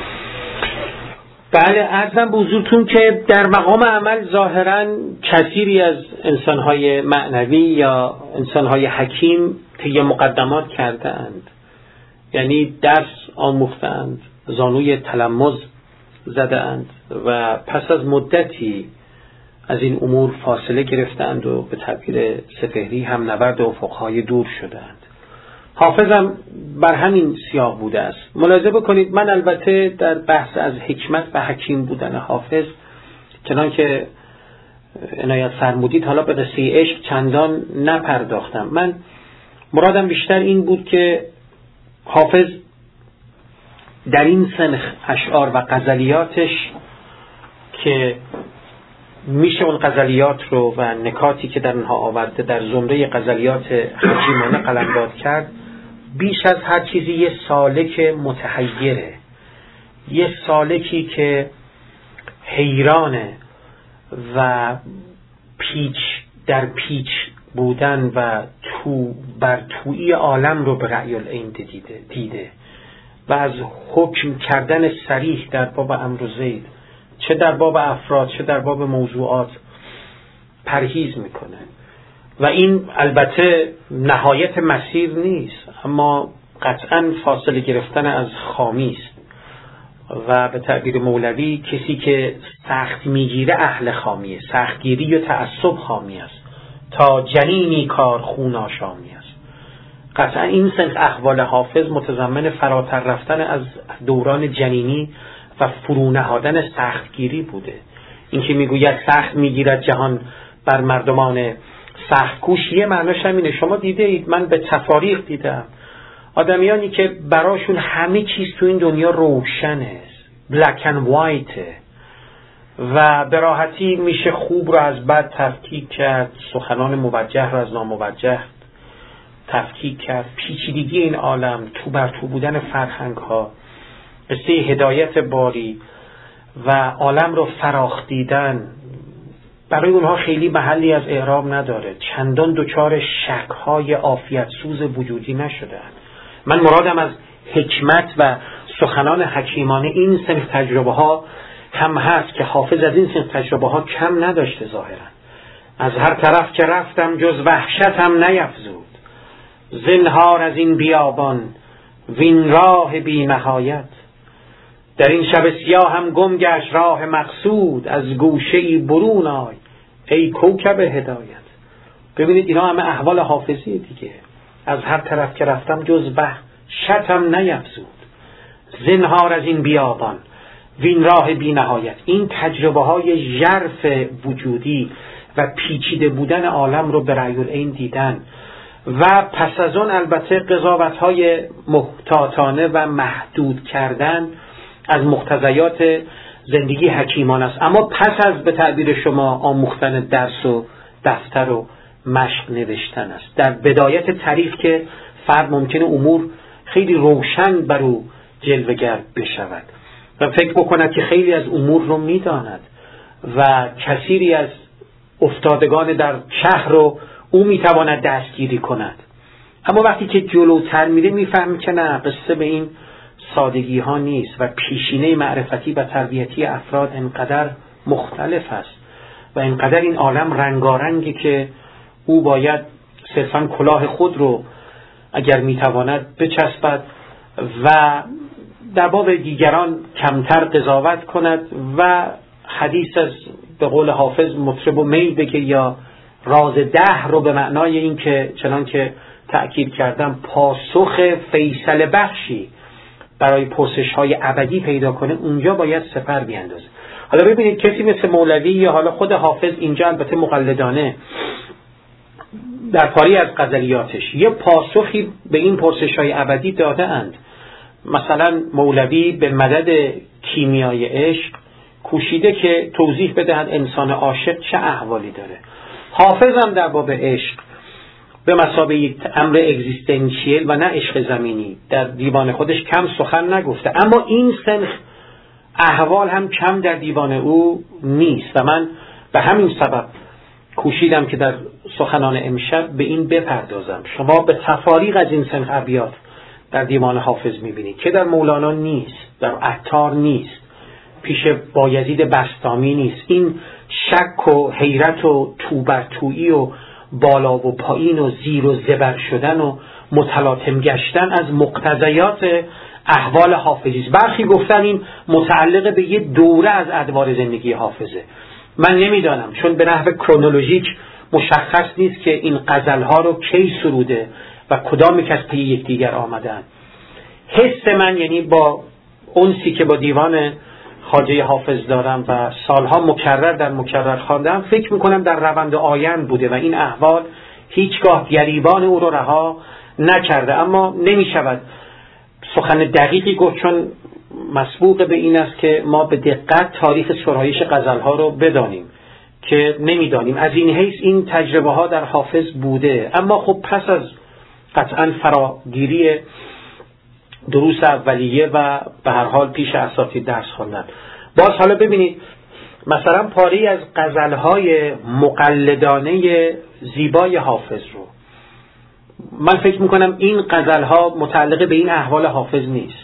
بله، عرضم به حضورتون که در مقام عمل ظاهراً کثیری از انسانهای معنوی یا انسانهای حکیم طی مقدمات کردند، یعنی درس آموختند، زانوی تلمذ زدند و پس از مدتی از این امور فاصله گرفتند و به تعبیر سپهری هم نورد افقهای دور شدند. حافظم بر همین سیاق بوده است. ملاحظه بکنید من البته در بحث از حکمت و حکیم بودن حافظ چنان که عنایت فرمودید حالا به قصه عشق چندان نپرداختم. من مرادم بیشتر این بود که حافظ در این سنخ اشعار و غزلیاتش که میشه اون غزلیات رو و نکاتی که در اونها آورده در زمره غزلیات حکیمانه قلمداد کرد، بیش از هر چیزی یه سالک متحیره، یه سالکی که حیرانه و پیچ در پیچ بودن و تو بر تویی عالم رو به رأی العین دیده, دیده و از حکم کردن صریح در باب امر و زید، چه در باب افراد چه در باب موضوعات، پرهیز میکنه. و این البته نهایت مسیر نیست، اما قطعا فاصله گرفتن از خامی است و به تعبیر مولوی کسی که سخت میگیره اهل خامیه، سختگیری و تعصب خامی است، تا جنینی کار خون آشامی است. قطعا این سنخ احوال حافظ متضمن فراتر رفتن از دوران جنینی و فرونهادن سختگیری بوده. این که میگوید سخت میگیرد جهان بر مردمان سخت کوش، یه معناش همینه. شما دیده اید، من به تفاریق دیدم آدمیانی که براشون همه چیز تو این دنیا روشنه، بلک اند وایته و به راحتی میشه خوب رو از بد تفکیک کرد، سخنان موجه رو از ناموجه تفکیک کرد، پیچیدگی این عالم، تو بر تو بودن فرهنگ ها، قصه هدایت باری و عالم رو فراخ دیدن برای اونها خیلی محلی از اعراب نداره، چندان دچار شک‌های عافیت سوز وجودی نشدن. من مرادم از حکمت و سخنان حکیمانه این سنخ تجربه ها هم هست که حافظ از این سنخ تجربه ها کم نداشته. ظاهرا از هر طرف که رفتم جز وحشتم نیفزود، زنهار از این بیابان وین راه بی نهایت، در این شب سیاه هم گم گشت راه مقصود، از گوشه‌ای برون آی ای کوکب هدایت. ببینید اینا همه احوال حافظی دیگه. از هر طرف که رفتم جز وحشتم نیفزود، زنهار از این بیابان وین راه بی نهایت. این تجربه های ژرف وجودی و پیچیده بودن عالم رو به رأی العین دیدن و پس از اون البته قضاوت های محتاطانه و محدود کردن از مقتضیات زندگی حکیمان است. اما پس از به تعبیر شما آموختن درس و دفتر و مشق نوشتن است. در بدایت طریق که فرد ممکنه امور خیلی روشن بر او جلوه‌گر بشود و فکر بکند که خیلی از امور رو میداند و کثیری از افتادگان در شهر رو او میتواند دستگیری کند. اما وقتی که جلوتر میره میفهمی که نه، قصه به این سادگی ها نیست و پیشینه معرفتی و تربیتی افراد انقدر مختلف است و انقدر این عالم رنگارنگی که او باید صرفاً کلاه خود رو اگر میتواند بچسبد و در باب دیگران کمتر قضاوت کند و حدیث از به قول حافظ مطرب و می بگه یا راز ده رو به معنای این که چنان که تأکید کردم پاسخ فیصل بخشی برای پرسش های ابدی پیدا کنه، اونجا باید سپر بیاندازه. حالا ببینید کسی مثل مولوی یا حالا خود حافظ اینجا البته مقلدانه در پاری از غزلیاتش یه پاسخی به این پرسش های ابدی داده اند. مثلا مولوی به مدد کیمیای عشق کوشیده که توضیح بدهد انسان عاشق چه احوالی داره. حافظ هم در باب عشق به مثابه یک امر اگزیستانسیل و نه عشق زمینی در دیوان خودش کم سخن نگفته. اما این سنخ احوال هم کم در دیوان او نیست و من به همین سبب کوشیدم که در سخنان امشب به این بپردازم. شما به تفاریق از این سنخ ابیات در دیوان حافظ میبینید که در مولانا نیست، در عطار نیست، پیش بایزید بسطامی نیست. این شک و حیرت و توبرتویی و بالا و پایین و زیر و زبر شدن و متلاطم گشتن از مقتضیات احوال حافظی است. برخی گفتن این متعلق به یه دوره از ادوار زندگی حافظه. من نمیدانم، چون به نحو کرونولوژیک مشخص نیست که این غزلها رو کی سروده و کدام یک از پی یکدیگر آمدن. حس من، یعنی با اونسی که با دیوان خواجه حافظ دارم و سالها مکرر در مکرر خواندم، فکر میکنم در روند آیند بوده و این احوال هیچگاه گریبان او رو رها نکرده. اما نمیشود سخن دقیقی گفت، چون مسبوق به این است که ما به دقت تاریخ سرایش غزلها رو بدانیم که نمیدانیم. از این حیث این تجربه ها در حافظ بوده، اما خب پس از قطعا فراگیری دروس اولیه و به هر حال پیش اساتید درس خواندن. باز حالا ببینید مثلا پاری از غزلهای مقلدانه زیبای حافظ رو، من فکر میکنم این غزلها متعلق به این احوال حافظ نیست.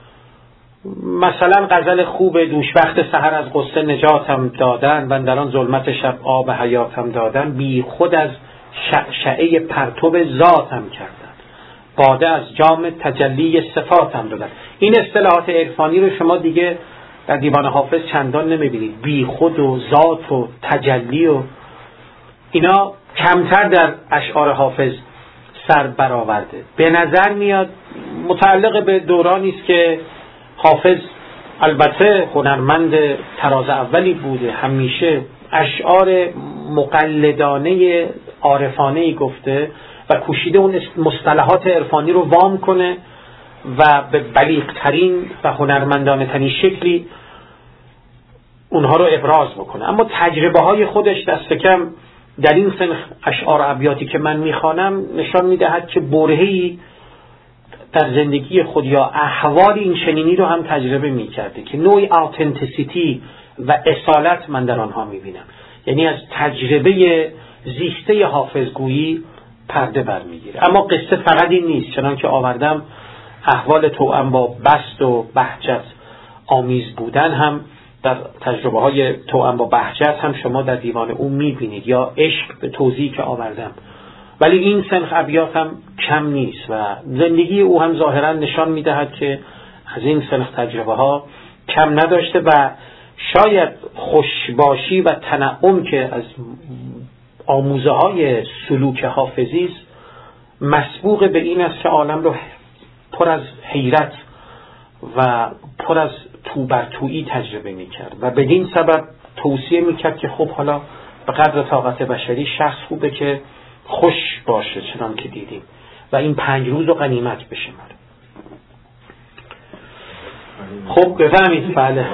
مثلا غزل خوب دوشبخت سحر از قصه نجاتم دادن و در آن ظلمت شب آب حیاتم دادن، بی خود از شعشعه پرتو ذاتم کردن، باده از جام تجلی صفاتم دادن. این اصطلاحات عرفانی رو شما دیگه در دیوان حافظ چندان نمیبینید. بی خود و ذات و تجلی و اینا کمتر در اشعار حافظ سر برآورده. به نظر میاد متعلق به دورانی است که حافظ البته هنرمند تراز اولی بوده، همیشه اشعار مقلدانه عارفانه‌ای گفته و کوشیده اون مصطلحات عرفانی رو وام کنه و به بلیغ‌ترین و هنرمندانه ترین شکلی اونها رو ابراز بکنه. اما تجربه های خودش دست کم در این سنخ اشعار ابیاتی که من میخوانم نشان میدهد که برهه‌ای در زندگی خود یا احوال این چنینی رو هم تجربه میکرده که نوعی آتنتیسیتی و اصالت من در آنها میبینم. یعنی از تجربه زیسته حافظگویی پرده برمیگیره. اما قصه فقط این نیست، چنان که آوردم احوال توأم با بسط و بهجت آمیز بودن هم در تجربه های توأم با بهجت هم شما در دیوان او میبینید، یا عشق به توضیحی که آوردم. ولی این سنخ ابیات هم کم نیست و زندگی او هم ظاهرا نشان میدهد که از این سنخ تجربه ها کم نداشته و شاید خوشباشی و تنعم که از آموزه های سلوک حافظی است مسبوق به این است که عالم رو پر از حیرت و پر از توبرتویی تجربه میکرد و بدین سبب توصیه میکرد که خب حالا به قدر طاقت بشری شخص خوبه که خوش باشه، چنان که دیدیم، و این پنج روز رو غنیمت بشماره. خب بفهمید. بله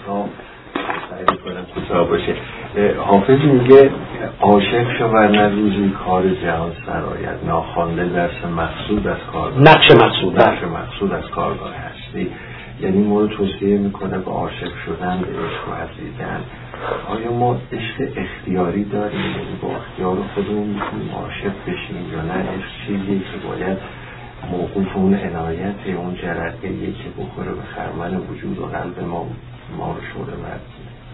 باشه. حافظ میگه عاشق شو ورنه روزی کار جهان سرآید، ناخوانده درس مقصود از کارگاه نقش مقصود نقش مقصود از کارگاه هستی. یعنی ما رو توصیه میکنه به عاشق شدن، به عشق و حزیدن. آیا ما عشق اختیاری داریم؟ یعنی با اختیار خودمون میتونیم عاشق بشیم یا نه عشق چیزی که باید موقوف اون عنایت اون جرقه‌ای که بخوره به خرمن وجود و قلب ما ما رو شوره ورد.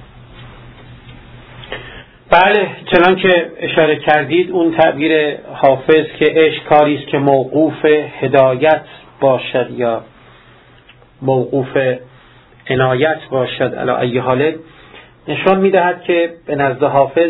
بله، چنان که اشاره کردید اون تعبیر حافظ که عشق کاری است که موقوف هدایت باشد یا موقوف عنایت باشد، علی ای حال نشان میدهد که به نزد حافظ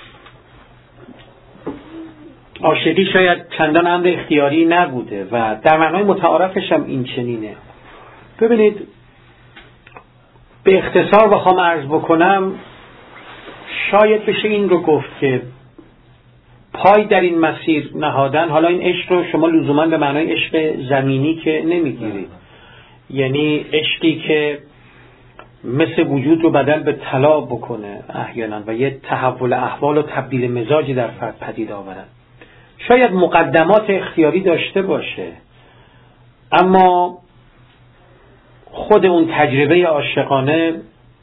عاشقی شاید چندان امر اختیاری نبوده و در معنای متعارفش هم این چنینه. ببینید به اختصار بخوام عرض بکنم، شاید بشه این رو گفت که پای در این مسیر نهادن، حالا این عشق رو شما لزوما به معنای عشق زمینی که نمیگیرید، یعنی عشقی که مثل وجود رو بدل به طلا بکنه احیانا و یه تحول احوال و تبدیل مزاجی در فرد پدید آورد، شاید مقدمات اختیاری داشته باشه، اما خود اون تجربه عاشقانه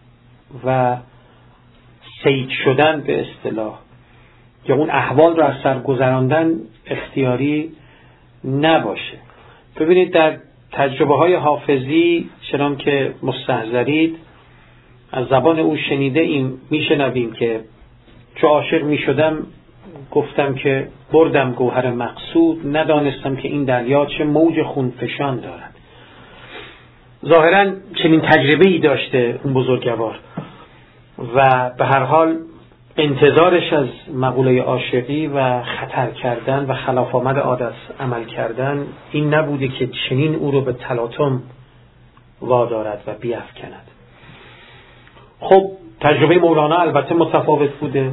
و سید شدن به اصطلاح یا اون احوال رو از سر گذراندن اختیاری نباشه. ببینید در تجربه های حافظی چنان که مستحضرید از زبان او شنیده ایم میشنویم که چو عاشق میشدم گفتم که بردم گوهر مقصود، ندانستم که این دریا چه موج خونفشان دارد. ظاهرا چنین تجربه‌ای داشته اون بزرگوار و به هر حال انتظارش از مقوله عاشقی و خطر کردن و خلاف آمد عادت عمل کردن این نبوده که چنین او رو به تلاطم وادارد و بیفکند. خب تجربه مولانا البته متفاوت بوده.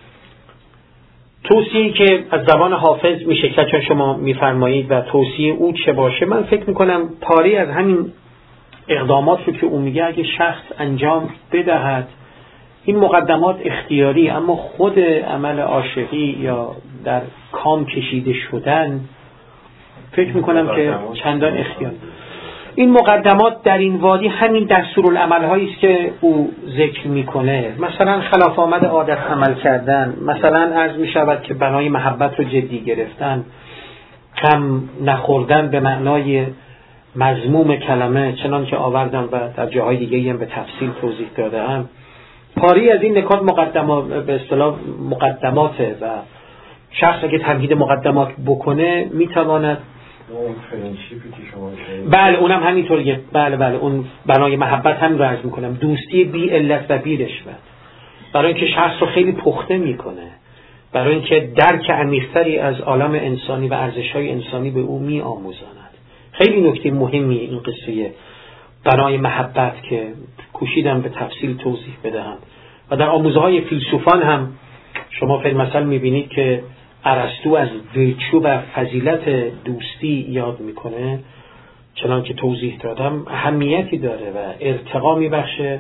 توصیه‌ای که از زبان حافظ میشه که شما میفرمایید و توصیه او چه باشه، من فکر میکنم پاری از همین اقدامات رو که او میگه اگه شخص انجام بدهد، این مقدمات اختیاری اما خود عمل عاشقی یا در کام کشیده شدن فکر میکنم که چندان اختیار. این مقدمات در این وادی همین دستورالعمل هایی است که او ذکر میکنه، مثلا خلاف آمد عادت عمل کردن، مثلا عرض میشود که بنای محبت رو جدی گرفتن، کم نخوردن به معنای مضموم کلمه چنان که آوردم و در جاهای دیگه هم به تفصیل توضیح دادم. پاری از این نکات مقدمات به اصطلاح مقدماته و شخص اگه تمهید مقدمات بکنه میتواند اون فرنشیپی که شما شاید بله اونم همینطوریه. بله بله اون بنای محبت هم رو عرض میکنم، دوستی بی علت و بی رشوت، برای اینکه شخص رو خیلی پخته میکنه، برای اینکه درک عمیق‌تری از عالم انسانی و ارزش‌های انسانی به او میآموزاند. خیلی نکته مهمیه این قصه بنای محبت که کوشیدم به تفصیل توضیح بدهم و در آموزه‌های فیلسوفان هم شما فی المثل میبینید که ارسطو از ورچو و فضیلت دوستی یاد میکنه، چنان که توضیح دادم اهمیتی داره و ارتقا میبخشه،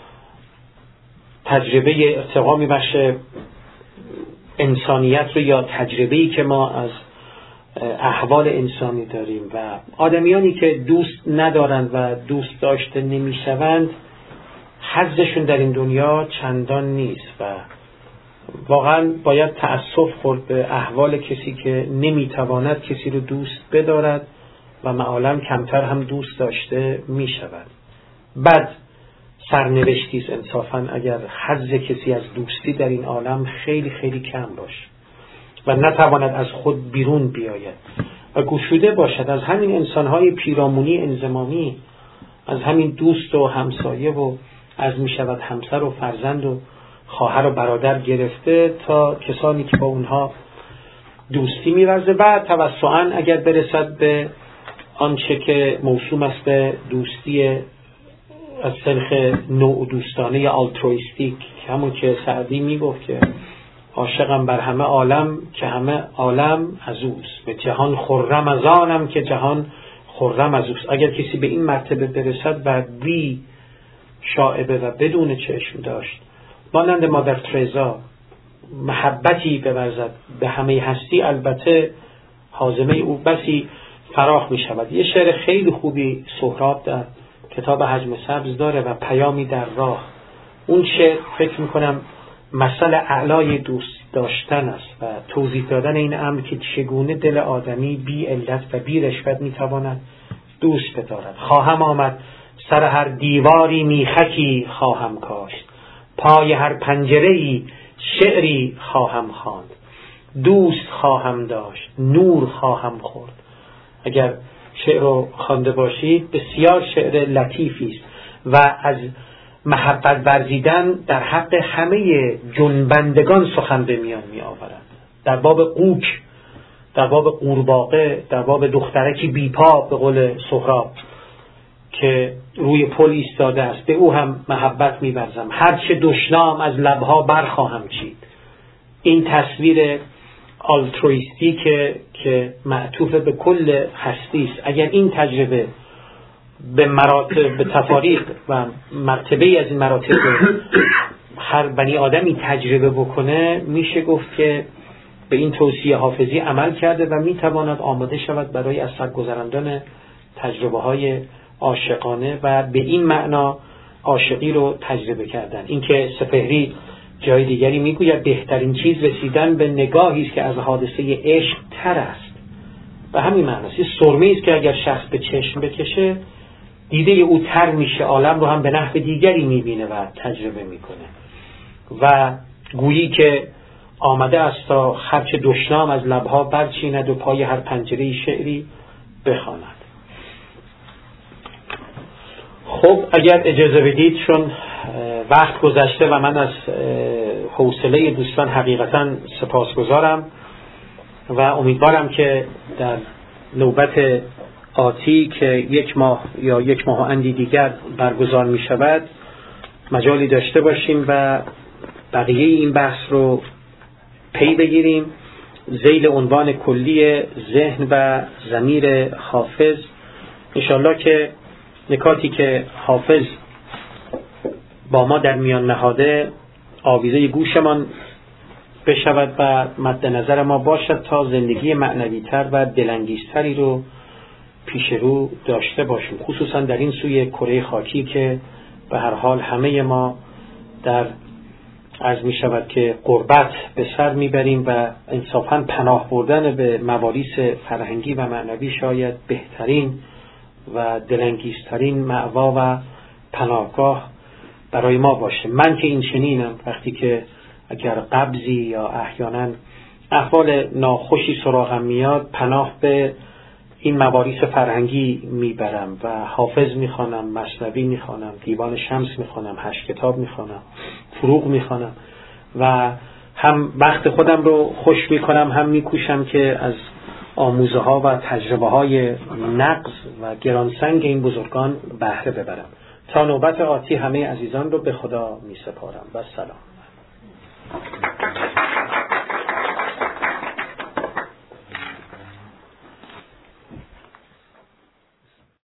تجربه ارتقا میبخشه انسانیت رو یا تجربه‌ای که ما از احوال انسانی داریم و آدمیانی که دوست ندارند و دوست داشته نمیشوند حظشون در این دنیا چندان نیست و واقعا باید تأسف خورد به احوال کسی که نمیتواند کسی رو دوست بدارد و معالم کمتر هم دوست داشته میشود. بد سرنوشتی است انصافا اگر حظ کسی از دوستی در این عالم خیلی خیلی کم باشه و نتواند از خود بیرون بیاید و گشوده باشد از همین انسانهای پیرامونی انضمامی، از همین دوست و همسایه و از می شود همسر و فرزند و خواهر و برادر گرفته تا کسانی که با اونها دوستی می ورزه. بعد توسعاً اگر برسد به آنچه که موسوم است به دوستی از سنخ نوع دوستانه یا آلترویستیک، همون که سعدی می گفت که عاشقم بر همه عالم که همه عالم از اوست، به جهان خرم از آنم که جهان خرم از اوست. اگر کسی به این مرتبه برسد و بی شائبه و بدون چشم داشت مانند مادر ترزا محبتی بورزد به همه هستی، البته حازمه او بسی فراخ می شود. یه شعر خیلی خوبی سهراب در کتاب حجم سبز داره و پیامی در راه. اون شعر فکر می کنم مثل اعلای دوست داشتن است و توضیح دادن این امر که چگونه دل آدمی بی علت و بی رشوت می تواند دوست بدارد. خواهم آمد سر هر دیواری میخکی خواهم کاشت، پای هر پنجره‌ای شعری خواهم خواند، دوست خواهم داشت نور خواهم خورد. اگر شعر رو خوانده باشید بسیار شعر لطیفی است و از محبت ورزیدن در حق همه جنبندگان سخن به میان می آورد. در باب قوک، در باب قورباغه، در باب دخترکی بیپا به قول سهراب که روی پل ایستاده است، به او هم محبت می ورزم، هرچه دشنام از لبها برخواهم چید. این تصویر آلترویستی که که معطوف به کل هستی است. اگر این تجربه به مراتب به تفاریق و مرتبه از این مراتب هر بنی آدمی تجربه بکنه، میشه گفت که به این توصیه حافظی عمل کرده و میتواند آماده شود برای از سر گذراندن تجربه های عاشقانه و به این معنا عاشقی رو تجربه کردن. اینکه سپهری جای دیگری میگوید بهترین چیز رسیدن به نگاهی است که از حادثه عشق تر است. به همین معناست. یه سرمه است که اگر شخص به چشم بکشه دیده او تر میشه، عالم رو هم به نحو دیگری میبینه و تجربه میکنه و گویی که آمده است تا خرچ دشنام از لبها برچیند و پای هر پنجره شعری بخواند. خب اگر اجازه بدید، چون وقت گذشته و من از حوصله دوستان حقیقتا سپاسگزارم و امیدوارم که در نوبت آتی که یک ماه یا یک ماه و اندی دیگر برگزار می شود مجالی داشته باشیم و بقیه این بحث رو پی بگیریم ذیل عنوان کلی ذهن و ضمیر حافظ. انشالله که نکاتی که حافظ با ما در میان نهاده آویزه گوشمان بشود و مد نظر ما باشد تا زندگی معنوی‌تر و دلانگیزتری رو پیش رو داشته باشیم، خصوصا در این سوی کره خاکی که به هر حال همه ما در عرض می شود که غربت به سر می بریم و انصافاً پناه بردن به مواریث فرهنگی و معنوی شاید بهترین و دلانگیزترین مأوا و پناهگاه برای ما باشه. من که این چنینم، وقتی که اگر قبضی یا احیانا احوال ناخوشی سراغم میاد پناه به این مواریث فرهنگی میبرم و حافظ میخوانم، مثنوی میخوانم، دیوان شمس میخوانم، هشت کتاب میخوانم، فروغ میخوانم و هم وقت خودم رو خوش میکنم، هم میکوشم که از آموزه ها و تجربه های نقض و گرانسنگ این بزرگان بهره ببرم. تا نوبت آتی همه عزیزان رو به خدا میسپارم و سلام.